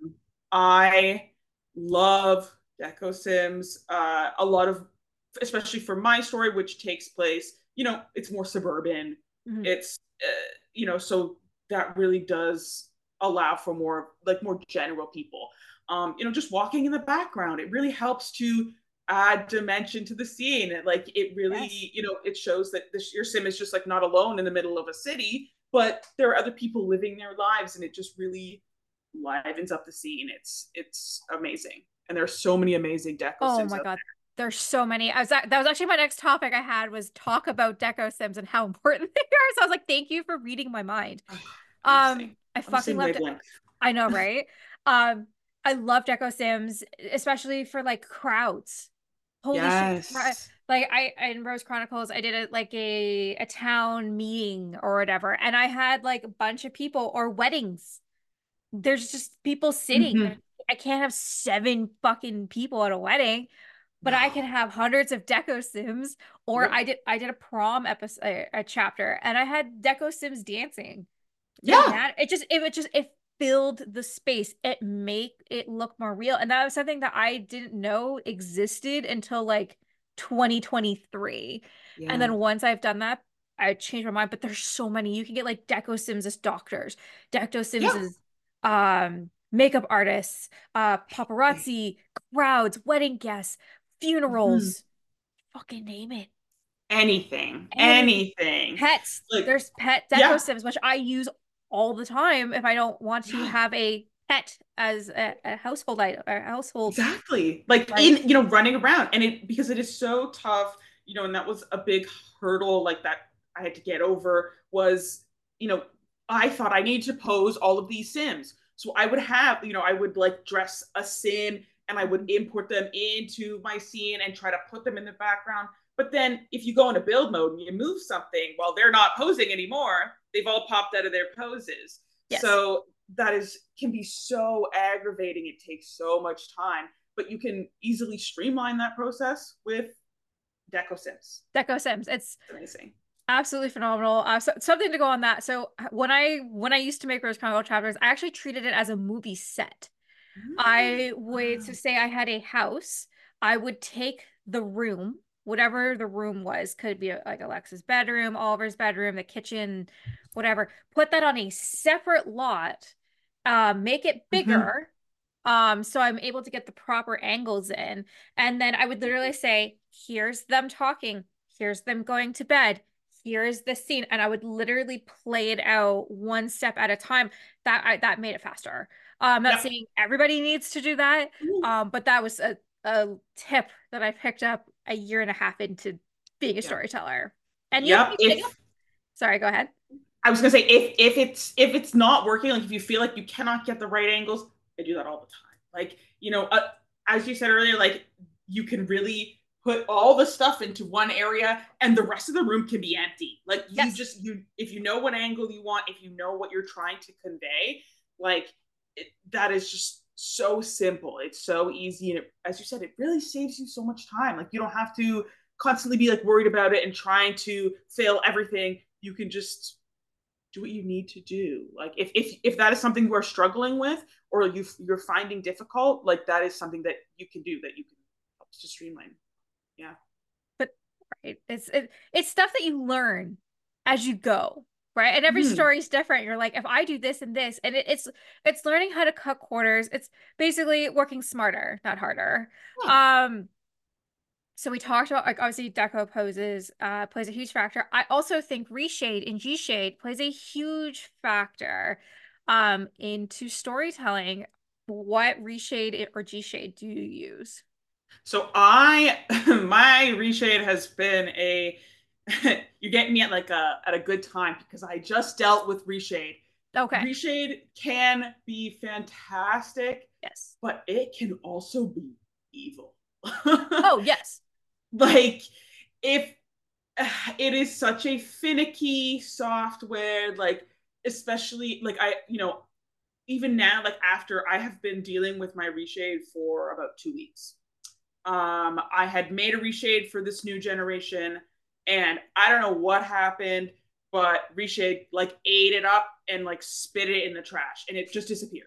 I love Deco Sims. A lot of, especially for my story, which takes place, it's more suburban. Mhm. It's, so that really does allow for more general people. Just walking in the background, it really helps to add dimension to the scene. Like, it Yes. really, it shows that your sim is just like not alone in the middle of a city, but there are other people living their lives, and it just really livens up the scene. It's amazing, and there's so many amazing Deco Oh Sims my out God. There's so many. That was actually my next topic I had was talk about Deco Sims and how important they are. So I was like, thank you for reading my mind. there. Amazing. I On the fucking same loved it. wavelength. I know, right? Um, I love Deco Sims, especially for like crowds. Holy shit. Yes. Like in Rose Chronicles, I did it like a town meeting or whatever, and I had like a bunch of people or weddings. There's just people sitting. Mm-hmm. I can't have seven fucking people at a wedding, but I can No. have hundreds of Deco Sims. Or Yep. I did a prom episode, a chapter, and I had Deco Sims dancing. Didn't Yeah. matter. It filled the space. It make it look more real. And that was something that I didn't know existed until like 2023. And Yeah. then once I've done that, I changed my mind. But there's so many. You can get like Deco Sims as doctors, Deco Sims Yeah. as makeup artists, paparazzi, crowds, wedding guests, Mm-hmm. funerals, fucking name it. Anything. Anything. Anything. Pets. Like, There's pet deco yeah. sims, which I use all the time if I don't want to Yeah. have a pet as a household item or household, Exactly. Like, right? running around, and because it is so tough, and that was a big hurdle, like, that I had to get over was, you know, I thought I needed to pose all of these Sims. So I would like dress a Sim, and I would Mhm. import them into my scene and try to put them in the background. But then if you go into build mode and you move something while they're not posing anymore, they've all popped out of their poses. Yes. So that is can be so aggravating. It takes so much time, but you can easily streamline that process with Deco Sims. Deco sims. It's It's amazing. absolutely phenomenal. Something to go on that. So when I used to make Rose Chronicle chapters, I actually treated it as a movie set. I would, so Wow. say I had a house, I would take the room, whatever the room was, could be like Alexa's bedroom, Oliver's bedroom, the kitchen, whatever, put that on a separate lot, make it Mm-hmm. bigger, so I'm able to get the proper angles in. And then I would literally say, here's them talking, here's them going to bed, here's the scene, and I would literally play it out one step at a time. That made it faster. I'm not Yep. saying everybody needs to do that, but that was a tip that I picked up a year and a half into being a Yep. storyteller. And you have to Yep. be big enough. If Sorry, go ahead. I was gonna say, if it's not working, like if you feel like you cannot get the right angles, I do that all the time. Like, as you said earlier, like, you can really put all the stuff into one area, and the rest of the room can be empty. Like, Yes. if you know what angle you want, if you know what you're trying to convey, like, that is just so simple. It's so easy, and as you said, it really saves you so much time. Like, you don't have to constantly be like worried about it and trying to fail everything. You can just do what you need to do. Like, if that is something we're struggling with, or you're finding difficult, like, that is something that you can do, that you can help to streamline. Yeah. But right. it's stuff that you learn as you go, right? And every Mhm. story is different. You're like, if I do this and this, and it's learning how to cut corners. It's basically working smarter, not harder. Yeah. Um, so we talked about like obviously deco poses plays a huge factor. I also think reshade and G-shade plays a huge factor into storytelling. What reshade or G-shade do you use? So I my reshade has been a you're getting me at like a good time because I just dealt with reshade. Okay. Reshade can be fantastic, Yes. but it can also be evil. Oh, yes. Like if it is such a finicky software, like especially like even now, like after I have been dealing with my reshade for about 2 weeks. I had made a reshade for this new generation, and I don't know what happened, but reshade like ate it up and like spit it in the trash, and it just disappeared.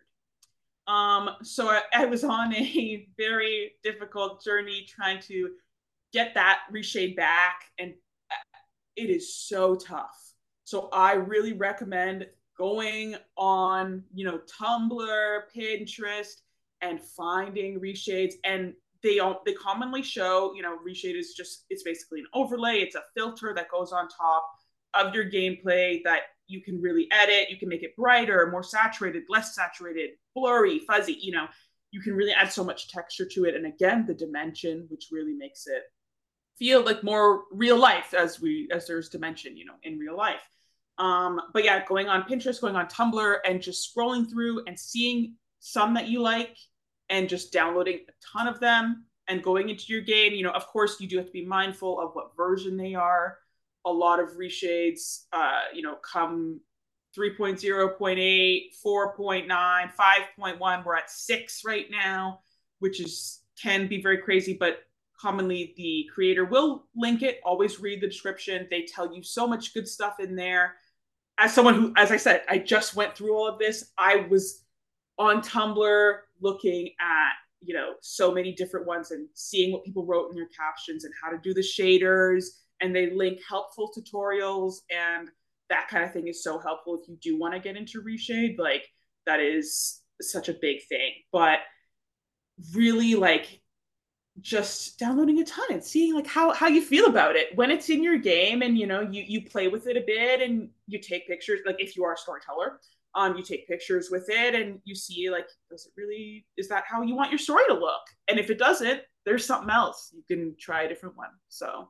So I was on a very difficult journey trying to get that reshade back, and it is so tough. So I really recommend going on, Tumblr, Pinterest, and finding reshades. And they commonly show, reshade is just it's basically an overlay. It's a filter that goes on top of your gameplay that you can really edit. You can make it brighter, more saturated, less saturated, blurry, fuzzy. You can really add so much texture to it. And again, the dimension, which really makes it feel like more real life as there's dimension, in real life. But yeah, going on Pinterest, going on Tumblr, and just scrolling through and seeing some that you like, and just downloading a ton of them and going into your game. Of course, you do have to be mindful of what version they are. A lot of reshades, come 3.0, 0.8, 4.9, 5.1. We're at 6 right now, which is can be very crazy, but commonly the creator will link it. Always read the description. They tell you so much good stuff in there. As someone who, as I said, I just went through all of this, I was on Tumblr looking at, so many different ones and seeing what people wrote in their captions and how to do the shaders. And they link helpful tutorials, and that kind of thing is so helpful if you do want to get into reshade. Like, that is such a big thing. But really, like, just downloading a ton and seeing like how you feel about it when it's in your game, and you play with it a bit and you take pictures, like if you are a storyteller, you take pictures with it and you see like, is that how you want your story to look? And if it doesn't, there's something else, you can try a different one. So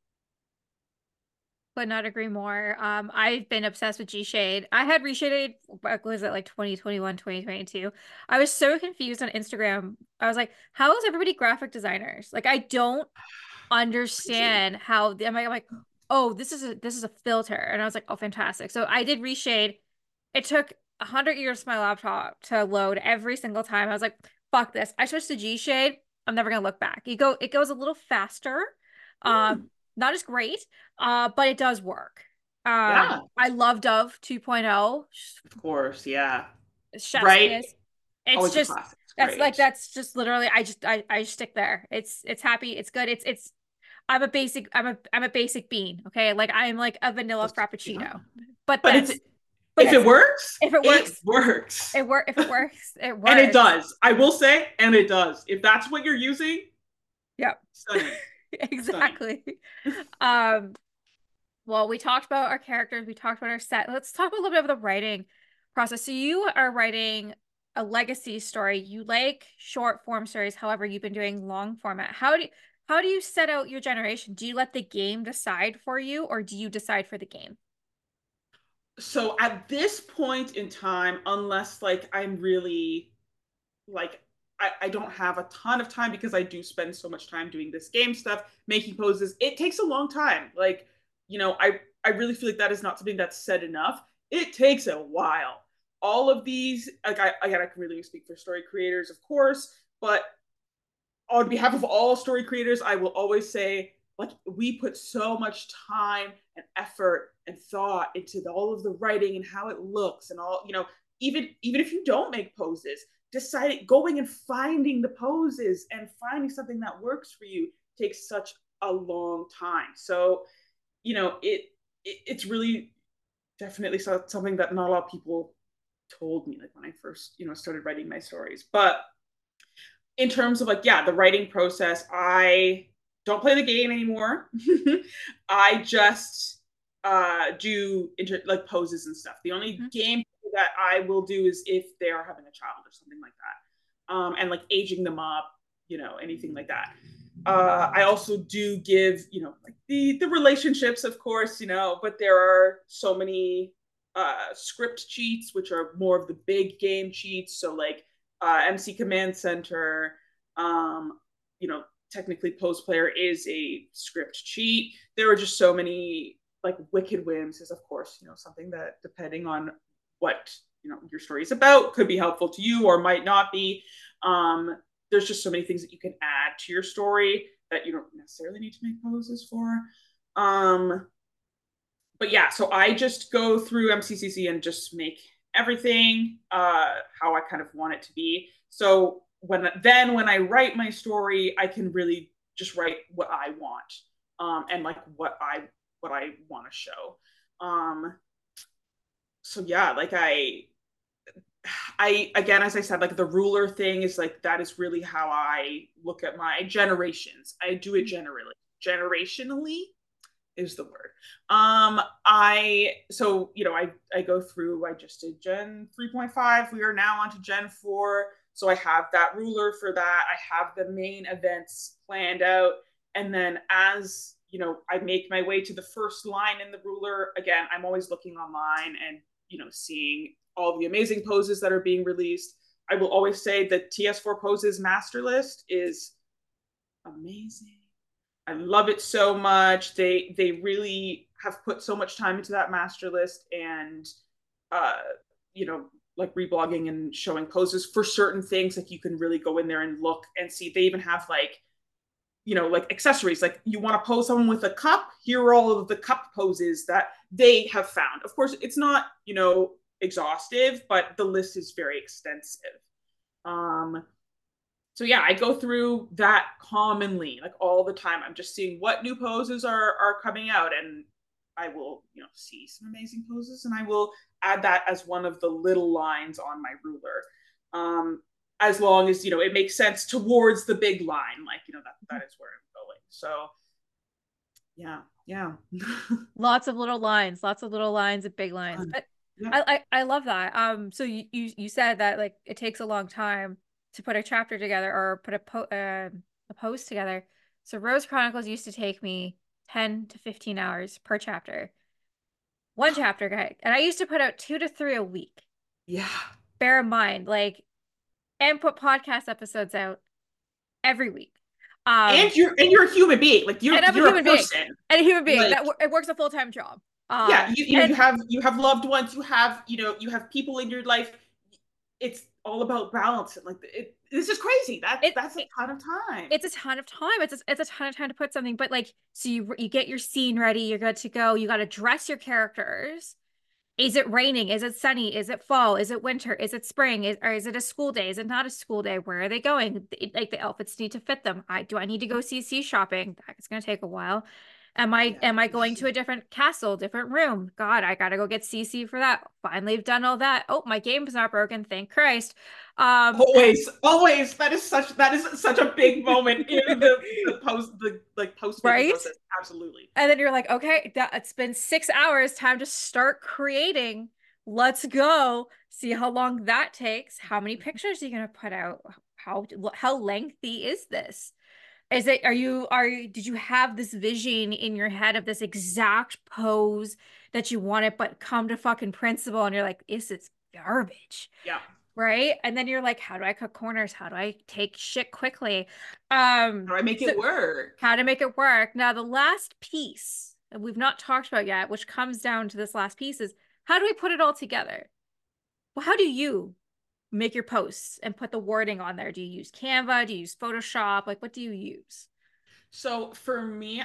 Could not agree more. I've been obsessed with G-Shade. I had reshaded, what was it, like 2021, 2022. I was so confused on Instagram. I was like, how is everybody graphic designers? Like, I don't crazy. understand how I'm like, oh, this is a filter. And I was like, oh, fantastic. So I did reshade. It took 100 years for my laptop to load every single time. I was like, fuck this. I switched to G-Shade. I'm never gonna look back. It goes a little faster. Hmm. Not as great, but it does work. Yeah, I love Dove 2.0. of course, yeah. Chef's Right. kiss. It's Always a just classic. It's great. that's just literally I just stick there. It's happy, it's good. It's I'm a basic bean, okay? Like I'm like a vanilla Yeah. frappuccino. But But it's this but if it this works, if it it works, works. if it works, it And it works. does. I will say, and it does. If that's what you're using, Yep. stunning. Stunning. Exactly. Um well, we talked about our characters, we talked about our set. Let's talk a little bit about the writing process. So you are writing a legacy story. You like short form stories, however, you've been doing long format. How do you set out your generation? Do you let the game decide for you, or do you decide for the game? So at this point in time, unless like I'm really like I don't have a ton of time because I do spend so much time doing this game stuff, making poses. It takes a long time. Like, I really feel like that is not something that's said enough. It takes a while. All of these, like I can really speak for story creators, of course, but on behalf of all story creators, I will always say, like, we put so much time and effort and thought into all of the writing and how it looks and all, even if you don't make poses, deciding going and finding the poses and finding something that works for you takes such a long time. So, it's really definitely something that not a lot of people told me, like when I first, started writing my stories. But in terms of like, yeah, the writing process, I don't play the game anymore. I just do like poses and stuff. The only Mhm. game that I will do is if they are having a child or something like that, and like aging them up, anything like that. I also do give, like the relationships, of course, but there are so many script cheats, which are more of the big game cheats. So like MC Command Center, um, technically Post Player is a script cheat. There are just so many like Wicked Whims is, of course, something that depending on what your story is about could be helpful to you or might not be. Um, there's just so many things that you can add to your story that you don't necessarily need to make poses for. Um, but yeah, so I just go through MCCC and just make everything how I kind of want it to be. So when I write my story, I can really just write what I want, and like what I want to show. Um, so yeah, like I again, as I said, like the ruler thing is like that is really how I look at my generations. I do it generationally is the word. I go through. I just did Gen 3.5. We are now on to Gen 4. So I have that ruler for that. I have the main events planned out, and then as I make my way to the first line in the ruler. Again, I'm always looking online and seeing all the amazing poses that are being released. I will always say the TS4 poses master list is amazing. I love it so much. They really have put so much time into that master list and uh like reblogging and showing poses for certain things. Like you can really go in there and look and see. They even have like like accessories. Like you want to pose someone with a cup, here are all of the cup poses that they have found. Of course, it's not, exhaustive, but the list is very extensive. Um, so yeah, I go through that commonly, like all the time. I'm just seeing what new poses are coming out, and I will, see some amazing poses, and I will add that as one of the little lines on my ruler. As long as it makes sense towards the big line, like that is where I'm going. So yeah, yeah. Lots of little lines and big lines. But Yeah. I love that. So you said that like it takes a long time to put a chapter together or put a post together. So Rose Chronicles used to take me 10 to 15 hours per chapter. One chapter guide. And I used to put out 2 to 3 a week. Yeah. Bear in mind, like, and put podcast episodes out every week. And you're a human being. Like And I'm a you're a human being. person. And a human being Like that it works a full-time job. yeah, you And you have loved ones, you have people in your life. It's all about balance. And like this is crazy. it, That's a it ton of time. it's a ton of time. It's a ton of time to put something. But like, so you get your scene ready. You're good to go. You got to dress your characters. Is it raining? Is it sunny? Is it fall? Is it winter? Is it spring? Or is it a school day? Is it not a school day? Where are they going? Like the outfits need to fit them. Do I need to go CC shopping? That's gonna take a while. Yeah. Am I going to a different castle, different room? God, I gotta go get CC for that. Finally, I've done all that. Oh, my game's not broken, thank Christ. Always. That is such a big moment in the post making right? process. Absolutely. And then you're like, okay, it's been 6 hours. Time to start creating. Let's go. See how long that takes. How many pictures are you gonna put out? How lengthy is this? Is it did you have this vision in your head of this exact pose that you wanted, but come to fucking principle and you're like, it's garbage. Yeah. Right. And then you're like, how do I cut corners? How do I take shit quickly? How do I make So it work? how to make it work. Now, the last piece that we've not talked about yet, which comes down to this last piece, is how do we put it all together? Well, how do you make your posts and put the wording on there? Do you use Canva? Do you use Photoshop? Like, what do you use? So for me,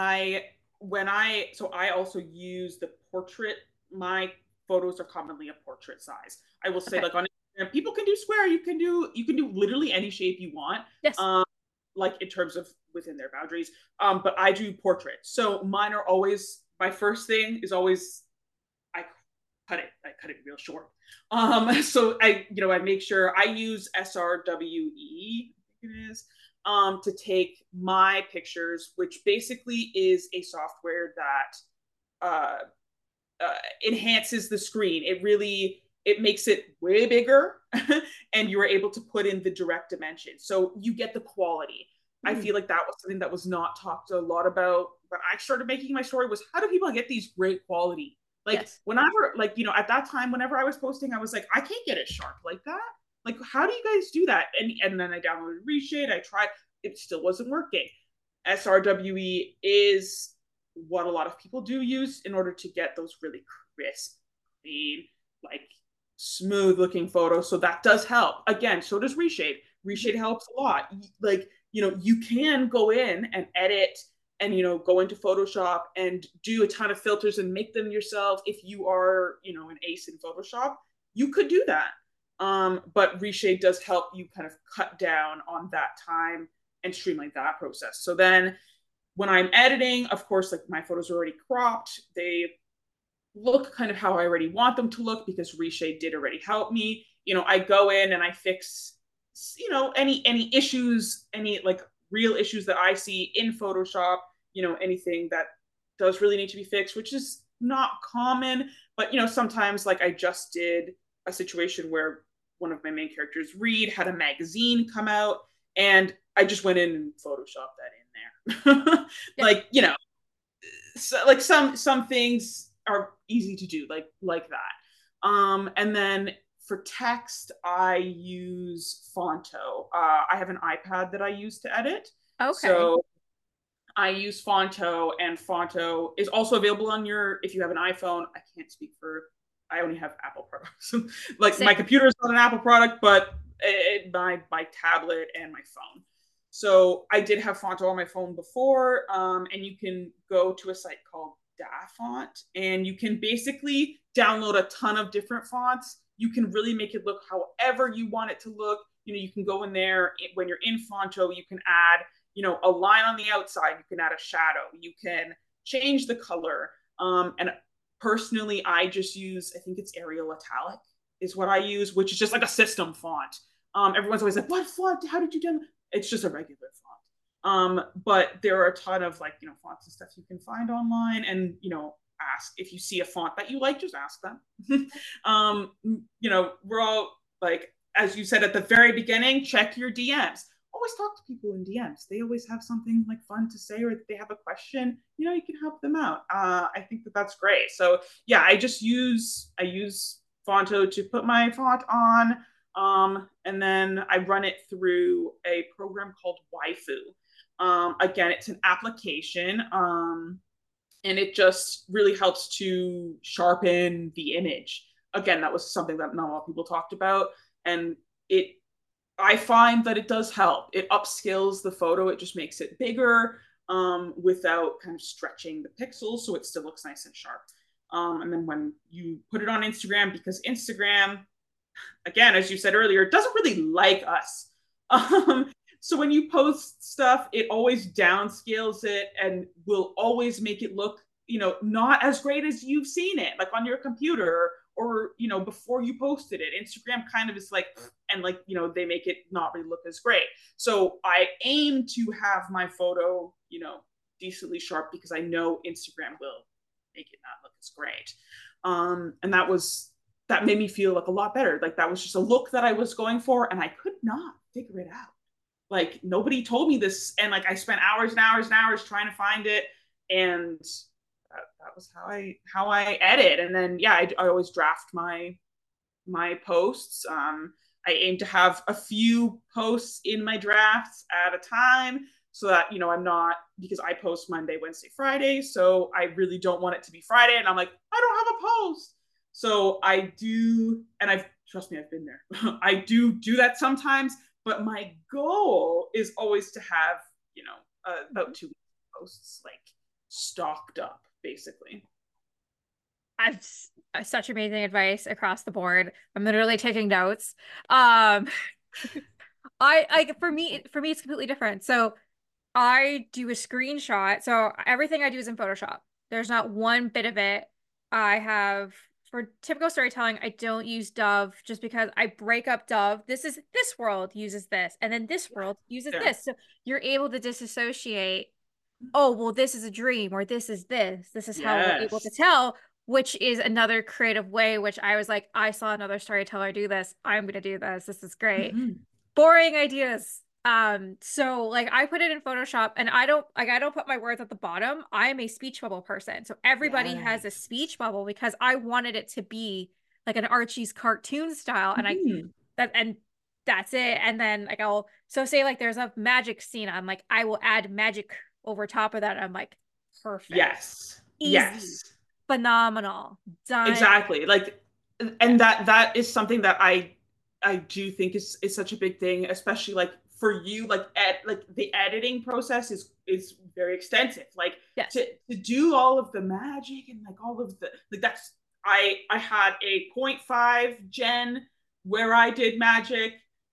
I also use the portrait. My photos are commonly a portrait size. I will say Okay. like on Instagram, people can do square. You can do literally any shape you want. Yes. like in terms of within their boundaries. But I do portraits. So mine are always, my first thing is always, I I cut it real short. So I make sure I use SRWE, I think it is, to take my pictures, which basically is a software that enhances the screen. It makes it way bigger, and you are able to put in the direct dimension, so you get the quality. I feel like that was something that was not talked a lot about when I started making my story, was how do people get these great quality? Like Yes. whenever, like, at that time, whenever I was posting, I was like, I can't get it sharp like that. Like, how do you guys do that? And then I downloaded Reshade. I tried. It still wasn't working. SRWE is what a lot of people do use in order to get those really crisp, clean, like smooth looking photos. So that does help. Again, so does Reshade. Reshade helps a lot. Like, you can go in and edit and, go into Photoshop and do a ton of filters and make them yourself. If you are, an ace in Photoshop, you could do that. But Reshade does help you kind of cut down on that time and streamline that process. So then when I'm editing, of course, like my photos are already cropped. They look kind of how I already want them to look because Reshade did already help me. I go in and I fix, any issues, any like real issues that I see in Photoshop, anything that does really need to be fixed, which is not common. But, sometimes, like, I just did a situation where one of my main characters, Reed, had a magazine come out, and I just went in and photoshopped that in there. Yeah. Like, so, like, some things are easy to do, like that. And then for text, I use Fonto. I have an iPad that I use to edit. Okay. So I use Fonto, and Fonto is also available on if you have an iPhone. I can't speak for, I only have Apple products. Like, my Same. computer is not an Apple product, but my tablet and my phone. So I did have Fonto on my phone before, and you can go to a site called DaFont, and you can basically download a ton of different fonts. You can really make it look however you want it to look. You can go in there when you're in Fonto. You can add, a line on the outside. You can add a shadow. You can change the color. And personally, I just use, I think it's Arial Italic is what I use, which is just like a system font. Everyone's always like, what font? How did you do? It's just a regular font. But there are a ton of, like, fonts and stuff you can find online, and, ask if you see a font that you like, just ask them. We're all like, as you said at the very beginning, check your DMs. Always talk to people in DMs. They always have something like fun to say, or if they have a question, you can help them out. I think that that's great. So yeah, I use Fonto to put my font on. And then I run it through a program called Waifu. Again, it's an application, and it just really helps to sharpen the image. Again, that was something that not a lot of people talked about, and I find that it does help. It upscales the photo. It just makes it bigger, without kind of stretching the pixels, so it still looks nice and sharp. And then when you put it on Instagram, because Instagram, again, as you said earlier, doesn't really like us. So when you post stuff, it always downscales it and will always make it look, not as great as you've seen it, like on your computer, or, before you posted it. Instagram kind of is like, and like, they make it not really look as great. So I aim to have my photo, decently sharp, because I know Instagram will make it not look as great. And that made me feel like a lot better. Like, that was just a look that I was going for, and I could not figure it out. Like, nobody told me this, and like, I spent hours and hours and hours trying to find it, and that was how I edit. And then yeah, I always draft my posts. I aim to have a few posts in my drafts at a time, so that, I'm not, because I post Monday, Wednesday, Friday, so I really don't want it to be Friday and I'm like, I don't have a post. So I do, and trust me, I've been there. I do that sometimes, but my goal is always to have, about 2 posts, like, stocked up, basically. I've such amazing advice across the board. I'm literally taking notes. Um, I like for me it's completely different. So I do a screenshot. So everything I do is in Photoshop. There's not one bit of it. I have for typical storytelling, I don't use Dove just because I break up Dove. This world uses this, and then this world uses Yeah. this. So you're able to disassociate. Oh, well, this is a dream, or this is this. This is how we're able to Yes. tell, which is another creative way, which I was like, I saw another storyteller do this. I'm gonna do this. This is great. Mhm. Boring ideas. So like I put it in Photoshop and I don't put my words at the bottom. I am a speech bubble person. So everybody has a Yes. speech bubble because I wanted it to be like an Archie's cartoon style. Mhm. And that's it. And then like I'll so say like there's a magic scene. I'm like, I will add magic over top of that. I'm like, perfect. Yes. Easy. Yes. Phenomenal. Done. Exactly. Like, Yeah. and that is something that I do think is such a big thing, especially like for you, like the editing process is very extensive. Like Yes. to do all of the magic and like all of the like that's I had a point 0.5 gen where I did magic,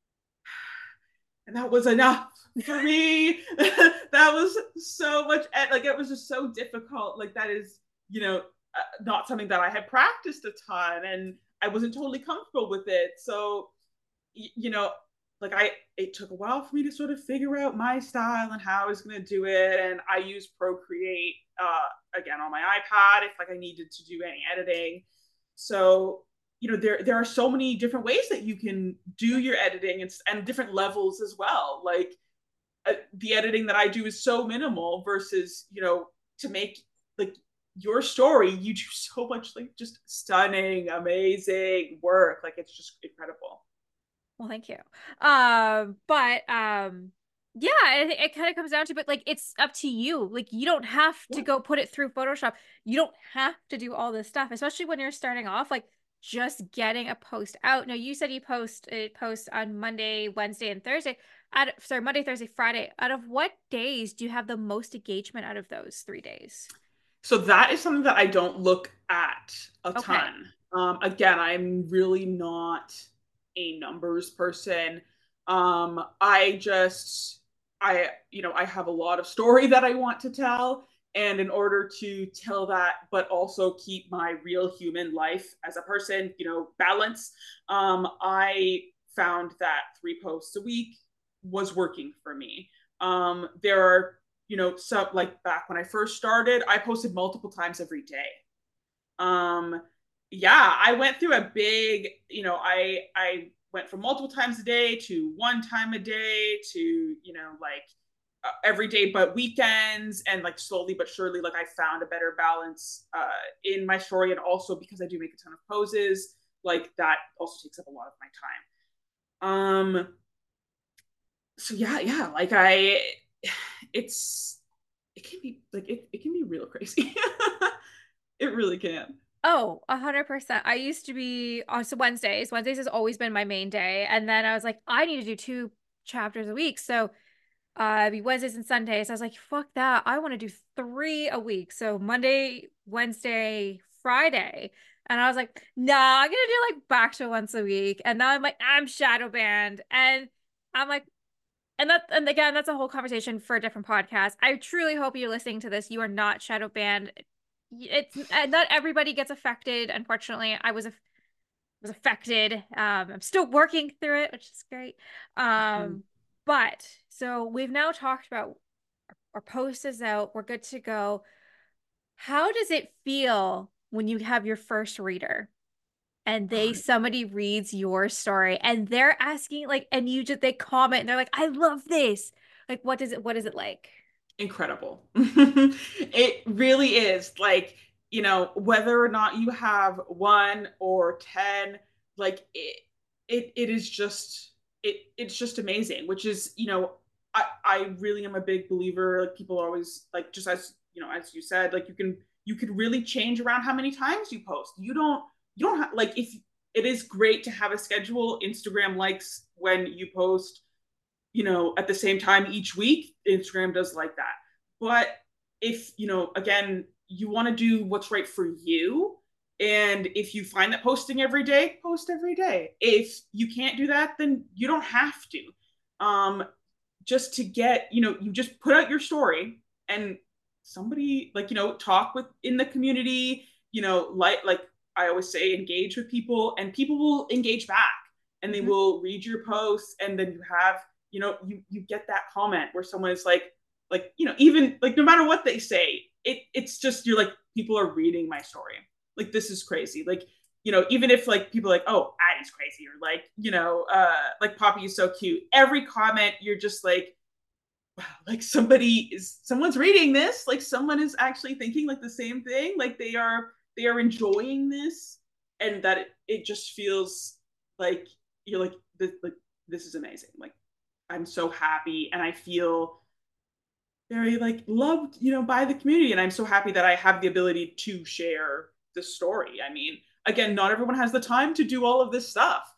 and that was enough for me. That was so much, like it was just so difficult. Like that is, not something that I had practiced a ton, and I wasn't totally comfortable with it. So, you know, like it took a while for me to sort of figure out my style and how I was going to do it. And I use Procreate again on my iPad if like I needed to do any editing. So there are so many different ways that you can do your editing, and different levels as well. Like the editing that I do is so minimal versus to make like your story, you do so much like just stunning, amazing work. Like it's just incredible. Well, thank you. But yeah, it kind of comes down to, but like it's up to you. Like you don't have to Yeah. go put it through Photoshop. You don't have to do all this stuff, especially when you're starting off. Like just getting a post out. No, you said you post on Monday, Wednesday, and Thursday. Sorry, Monday, Thursday, Friday. Out of what days do you have the most engagement out of those 3 days? So that is something that I don't look at a Okay. ton. Again, I'm really not a numbers person. I just, I have a lot of story that I want to tell. And in order to tell that, but also keep my real human life as a person, balance, I found that 3 posts a week was working for me. There are so like back when I first started, I posted multiple times every day. Um, yeah, I went through a big, I went from multiple times a day to one time a day to, like every day but weekends, and like slowly but surely, like I found a better balance in my story, and also because I do make a ton of poses, like that also takes up a lot of my time. So yeah, like it's it can be like it can be real crazy. It really can. Oh, 100%. I used to be so Wednesdays. Wednesdays has always been my main day. And then I was like, I need to do 2 chapters a week. So it'd be Wednesdays and Sundays. I was like, fuck that. I want to do 3 a week. So Monday, Wednesday, Friday. And I was like, nah, I'm gonna do like back to once a week. And now I'm like, I'm shadow banned. And I'm like, and again, that's a whole conversation for a different podcast. I truly hope you're listening to this. You are not shadow banned. It's not everybody gets affected. Unfortunately, was affected. I'm still working through it, which is great. Mhm. Um, but so we've now talked about our post is out. We're good to go. How does it feel when you have your first reader and Oh, somebody reads your story and they're asking like, and they comment and they're like, I love this. Like, what is it like? incredible. It really is. Like, whether or not you have one or 10, like it is just it's just amazing, which is, I really am a big believer. Like people always like, just as as you said, like you could really change around how many times you post. You don't have, like, if it is great to have a schedule. Instagram likes when you post at the same time each week. Instagram does like that. But if, again, you want to do what's right for you, and if you find that posting every day, post every day. If you can't do that, then you don't have to. um, just to get, you just put out your story and somebody like, talk with in the community, like I always say, engage with people and people will engage back and they Mhm. will read your posts and then you have, you get that comment where someone is like, even like no matter what they say, it's just you're like, people are reading my story. Like this is crazy. Like, even if like people are like, oh, Addie's crazy, or like, like Poppy is so cute. Every comment, you're just wow, like someone's reading this, like someone is actually thinking like the same thing, like they are enjoying this, and that it just feels like you're like this is amazing. Like I'm so happy and I feel very like loved, by the community. And I'm so happy that I have the ability to share the story. I mean, again, not everyone has the time to do all of this stuff.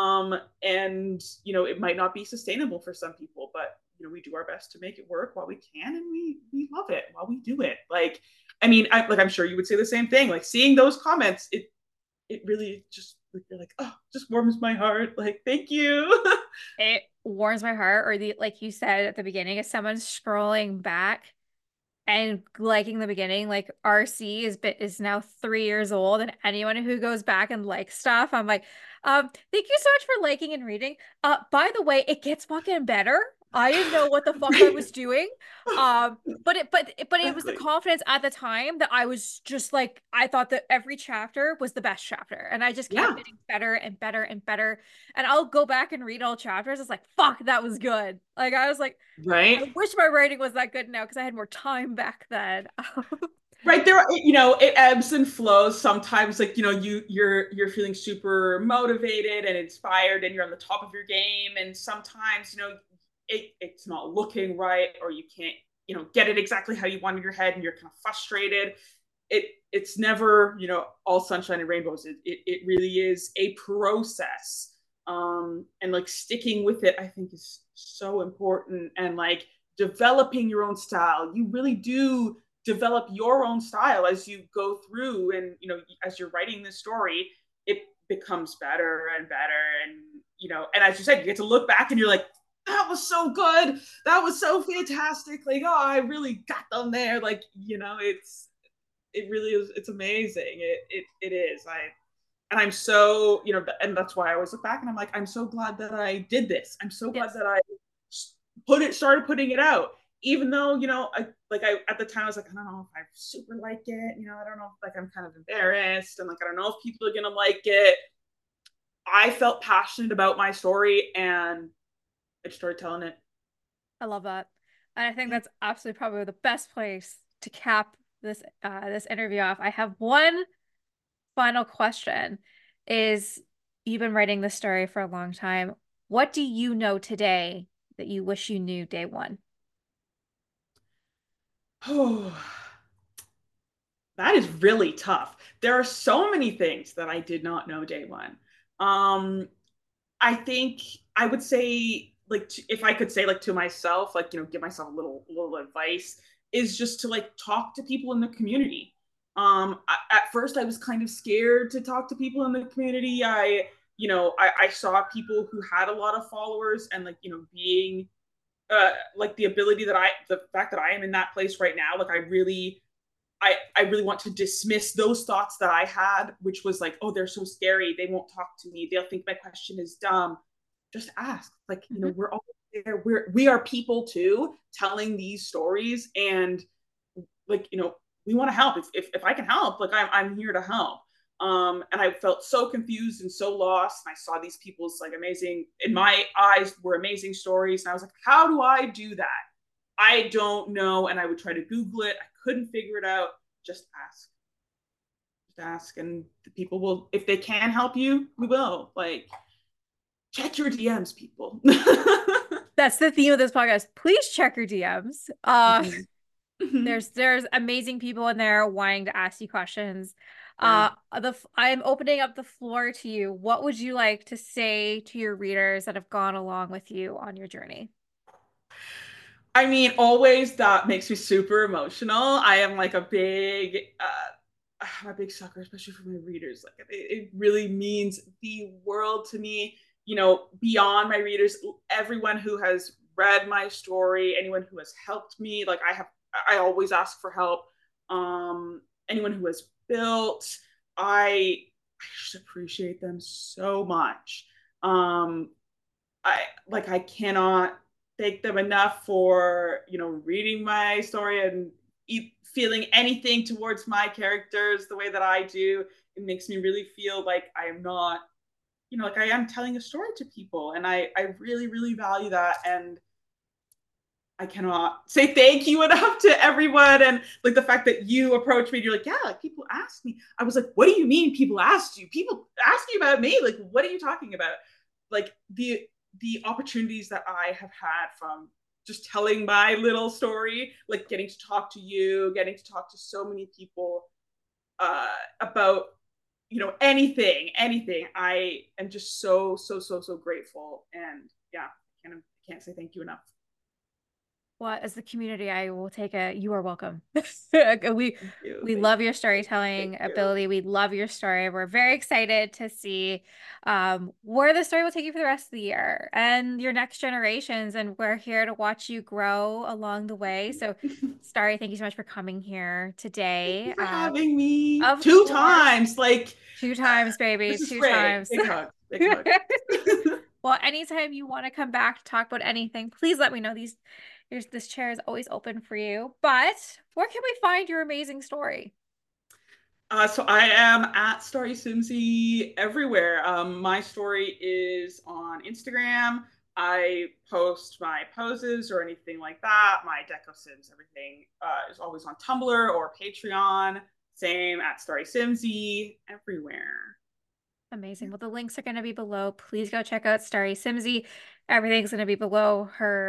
And it might not be sustainable for some people, but we do our best to make it work while we can, and we love it while we do it. Like, I mean, I'm sure you would say the same thing. Like seeing those comments, it really just like, you're like, oh, just warms my heart. Like, thank you. It warms my heart, or the like you said at the beginning, if someone's scrolling back and liking the beginning, like RC is now 3 years old, and anyone who goes back and likes stuff, I'm like, thank you so much for liking and reading. By the way, it gets fucking better. I didn't know what the fuck I Right. was doing. But it was the Exactly. confidence at the time that I was just like, I thought that every chapter was the best chapter, and I just kept Yeah. getting better and better and better. And I'll go back and read all chapters. It's like, fuck, that was good. Like I was like, I Right. wish my writing was that good now because I had more time back then. Right there, it ebbs and flows sometimes. Like, you're feeling super motivated and inspired and you're on the top of your game, and sometimes it's not looking right, or you can't get it exactly how you want in your head and you're kind of frustrated. It's never all sunshine and rainbows. It really is a process. And like sticking with it, I think, is so important. And like developing your own style, you really do develop your own style as you go through, and as you're writing this story, it becomes better and better. And and as you said, you get to look back and you're like, that was so good, that was so fantastic, like, oh, I really got them there. Like, it really is, it's amazing. It is. I'm so, and that's why I always look back and I'm like, I'm so glad that I did this. I'm so glad Yes. that I started putting it out. Even though, I at the time I was like, I don't know if I super like it. I don't know if like I'm kind of embarrassed, and like I don't know if people are gonna like it. I felt passionate about my story and I just started telling it. I love that. And I think Yeah. that's absolutely probably the best place to cap this interview off. I have one final question. Is You've been writing this story for a long time. What do you know today that you wish you knew day one? Oh, that is really tough. There are so many things that I did not know day one. Um, I think I would say, like, if I could say, like, to myself, like, give myself a little advice, is just to like talk to people in the community. At first I was kind of scared to talk to people in the community. I saw people who had a lot of followers, and like, being like the fact that I am in that place right now, like I really want to dismiss those thoughts that I had, which was like, oh, they're so scary. They won't talk to me. They'll think my question is dumb. Just ask. Like, Mhm. we're all there. We are people too, telling these stories, and like, we want to help. If I can help, like I'm here to help. And I felt so confused and so lost. And I saw these people's like amazing, in my eyes, were amazing stories. And I was like, how do I do that? I don't know. And I would try to Google it. I couldn't figure it out. Just ask. Just ask. And the people will, if they can help you, we will. Like, check your DMs, people. That's the theme of this podcast. Please check your DMs. Mhm. Mhm. There's amazing people in there wanting to ask you questions. Yeah. I'm opening up the floor to you. What would you like to say to your readers that have gone along with you on your journey? I mean, always that makes me super emotional. I am like I'm a big sucker, especially for my readers. Like, it really means the world to me. beyond my readers, everyone who has read my story, anyone who has helped me, like I always ask for help. Anyone who has built, I just appreciate them so much. Um, I cannot thank them enough for reading my story and feeling anything towards my characters the way that I do. It makes me really feel like I am not, like I am telling a story to people, and I really really value that, and I cannot say thank you enough to everyone. And like the fact that you approached me and you're like, yeah, like people ask me. I was like, what do you mean people asked you? People ask you about me? Like, what are you talking about? Like the opportunities that I have had from just telling my little story, like getting to talk to you, getting to talk to so many people about anything. I am just so so so so grateful, and yeah, I can't say thank you enough. Well, as the community, I will take a you are welcome. We Thank you. we Thank love your you. Thank storytelling you. ability. We love your story. We're very excited to see where the story will take you for the rest of the year and your next generations. And we're here to watch you grow along the way. So, Starry, thank you so much for coming here Thank today. you for having me Of two course, times. Like, 2 times, baby, this is two great. times. Big hug. Big hug. Well, anytime you want to come back to talk about anything, please let me know. This chair is always open for you. But where can we find your amazing story? So I am at Story Simsy everywhere. My story is on Instagram. I post my poses or anything like that. My deco sims, everything is always on Tumblr or Patreon. Same at Story Simsy everywhere. Amazing. Well, the links are going to be below. Please go check out Starry Simsy. Everything's going to be below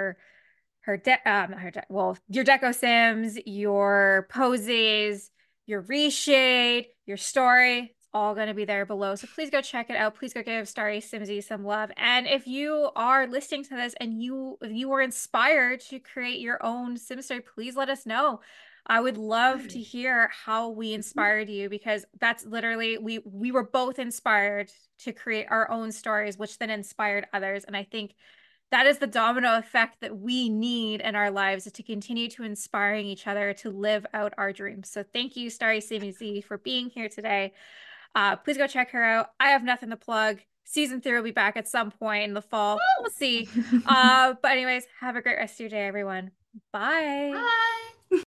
well, your deco sims, your poses, your reshade, your story. It's all going to be there below. So please go check it out. Please go give Starry Simsy some love. And if you are listening to this and if you were inspired to create your own sim story, please let us know. I would love to hear how we inspired you, because that's literally we were both inspired to create our own stories, which then inspired others. And I think that is the domino effect that we need in our lives, to continue to inspiring each other to live out our dreams. So thank you, Starry CBC, for being here today. Please go check her out. I have nothing to plug. Season 3 will be back at some point in the fall. We'll see. But anyways, have a great rest of your day, everyone. Bye. Bye.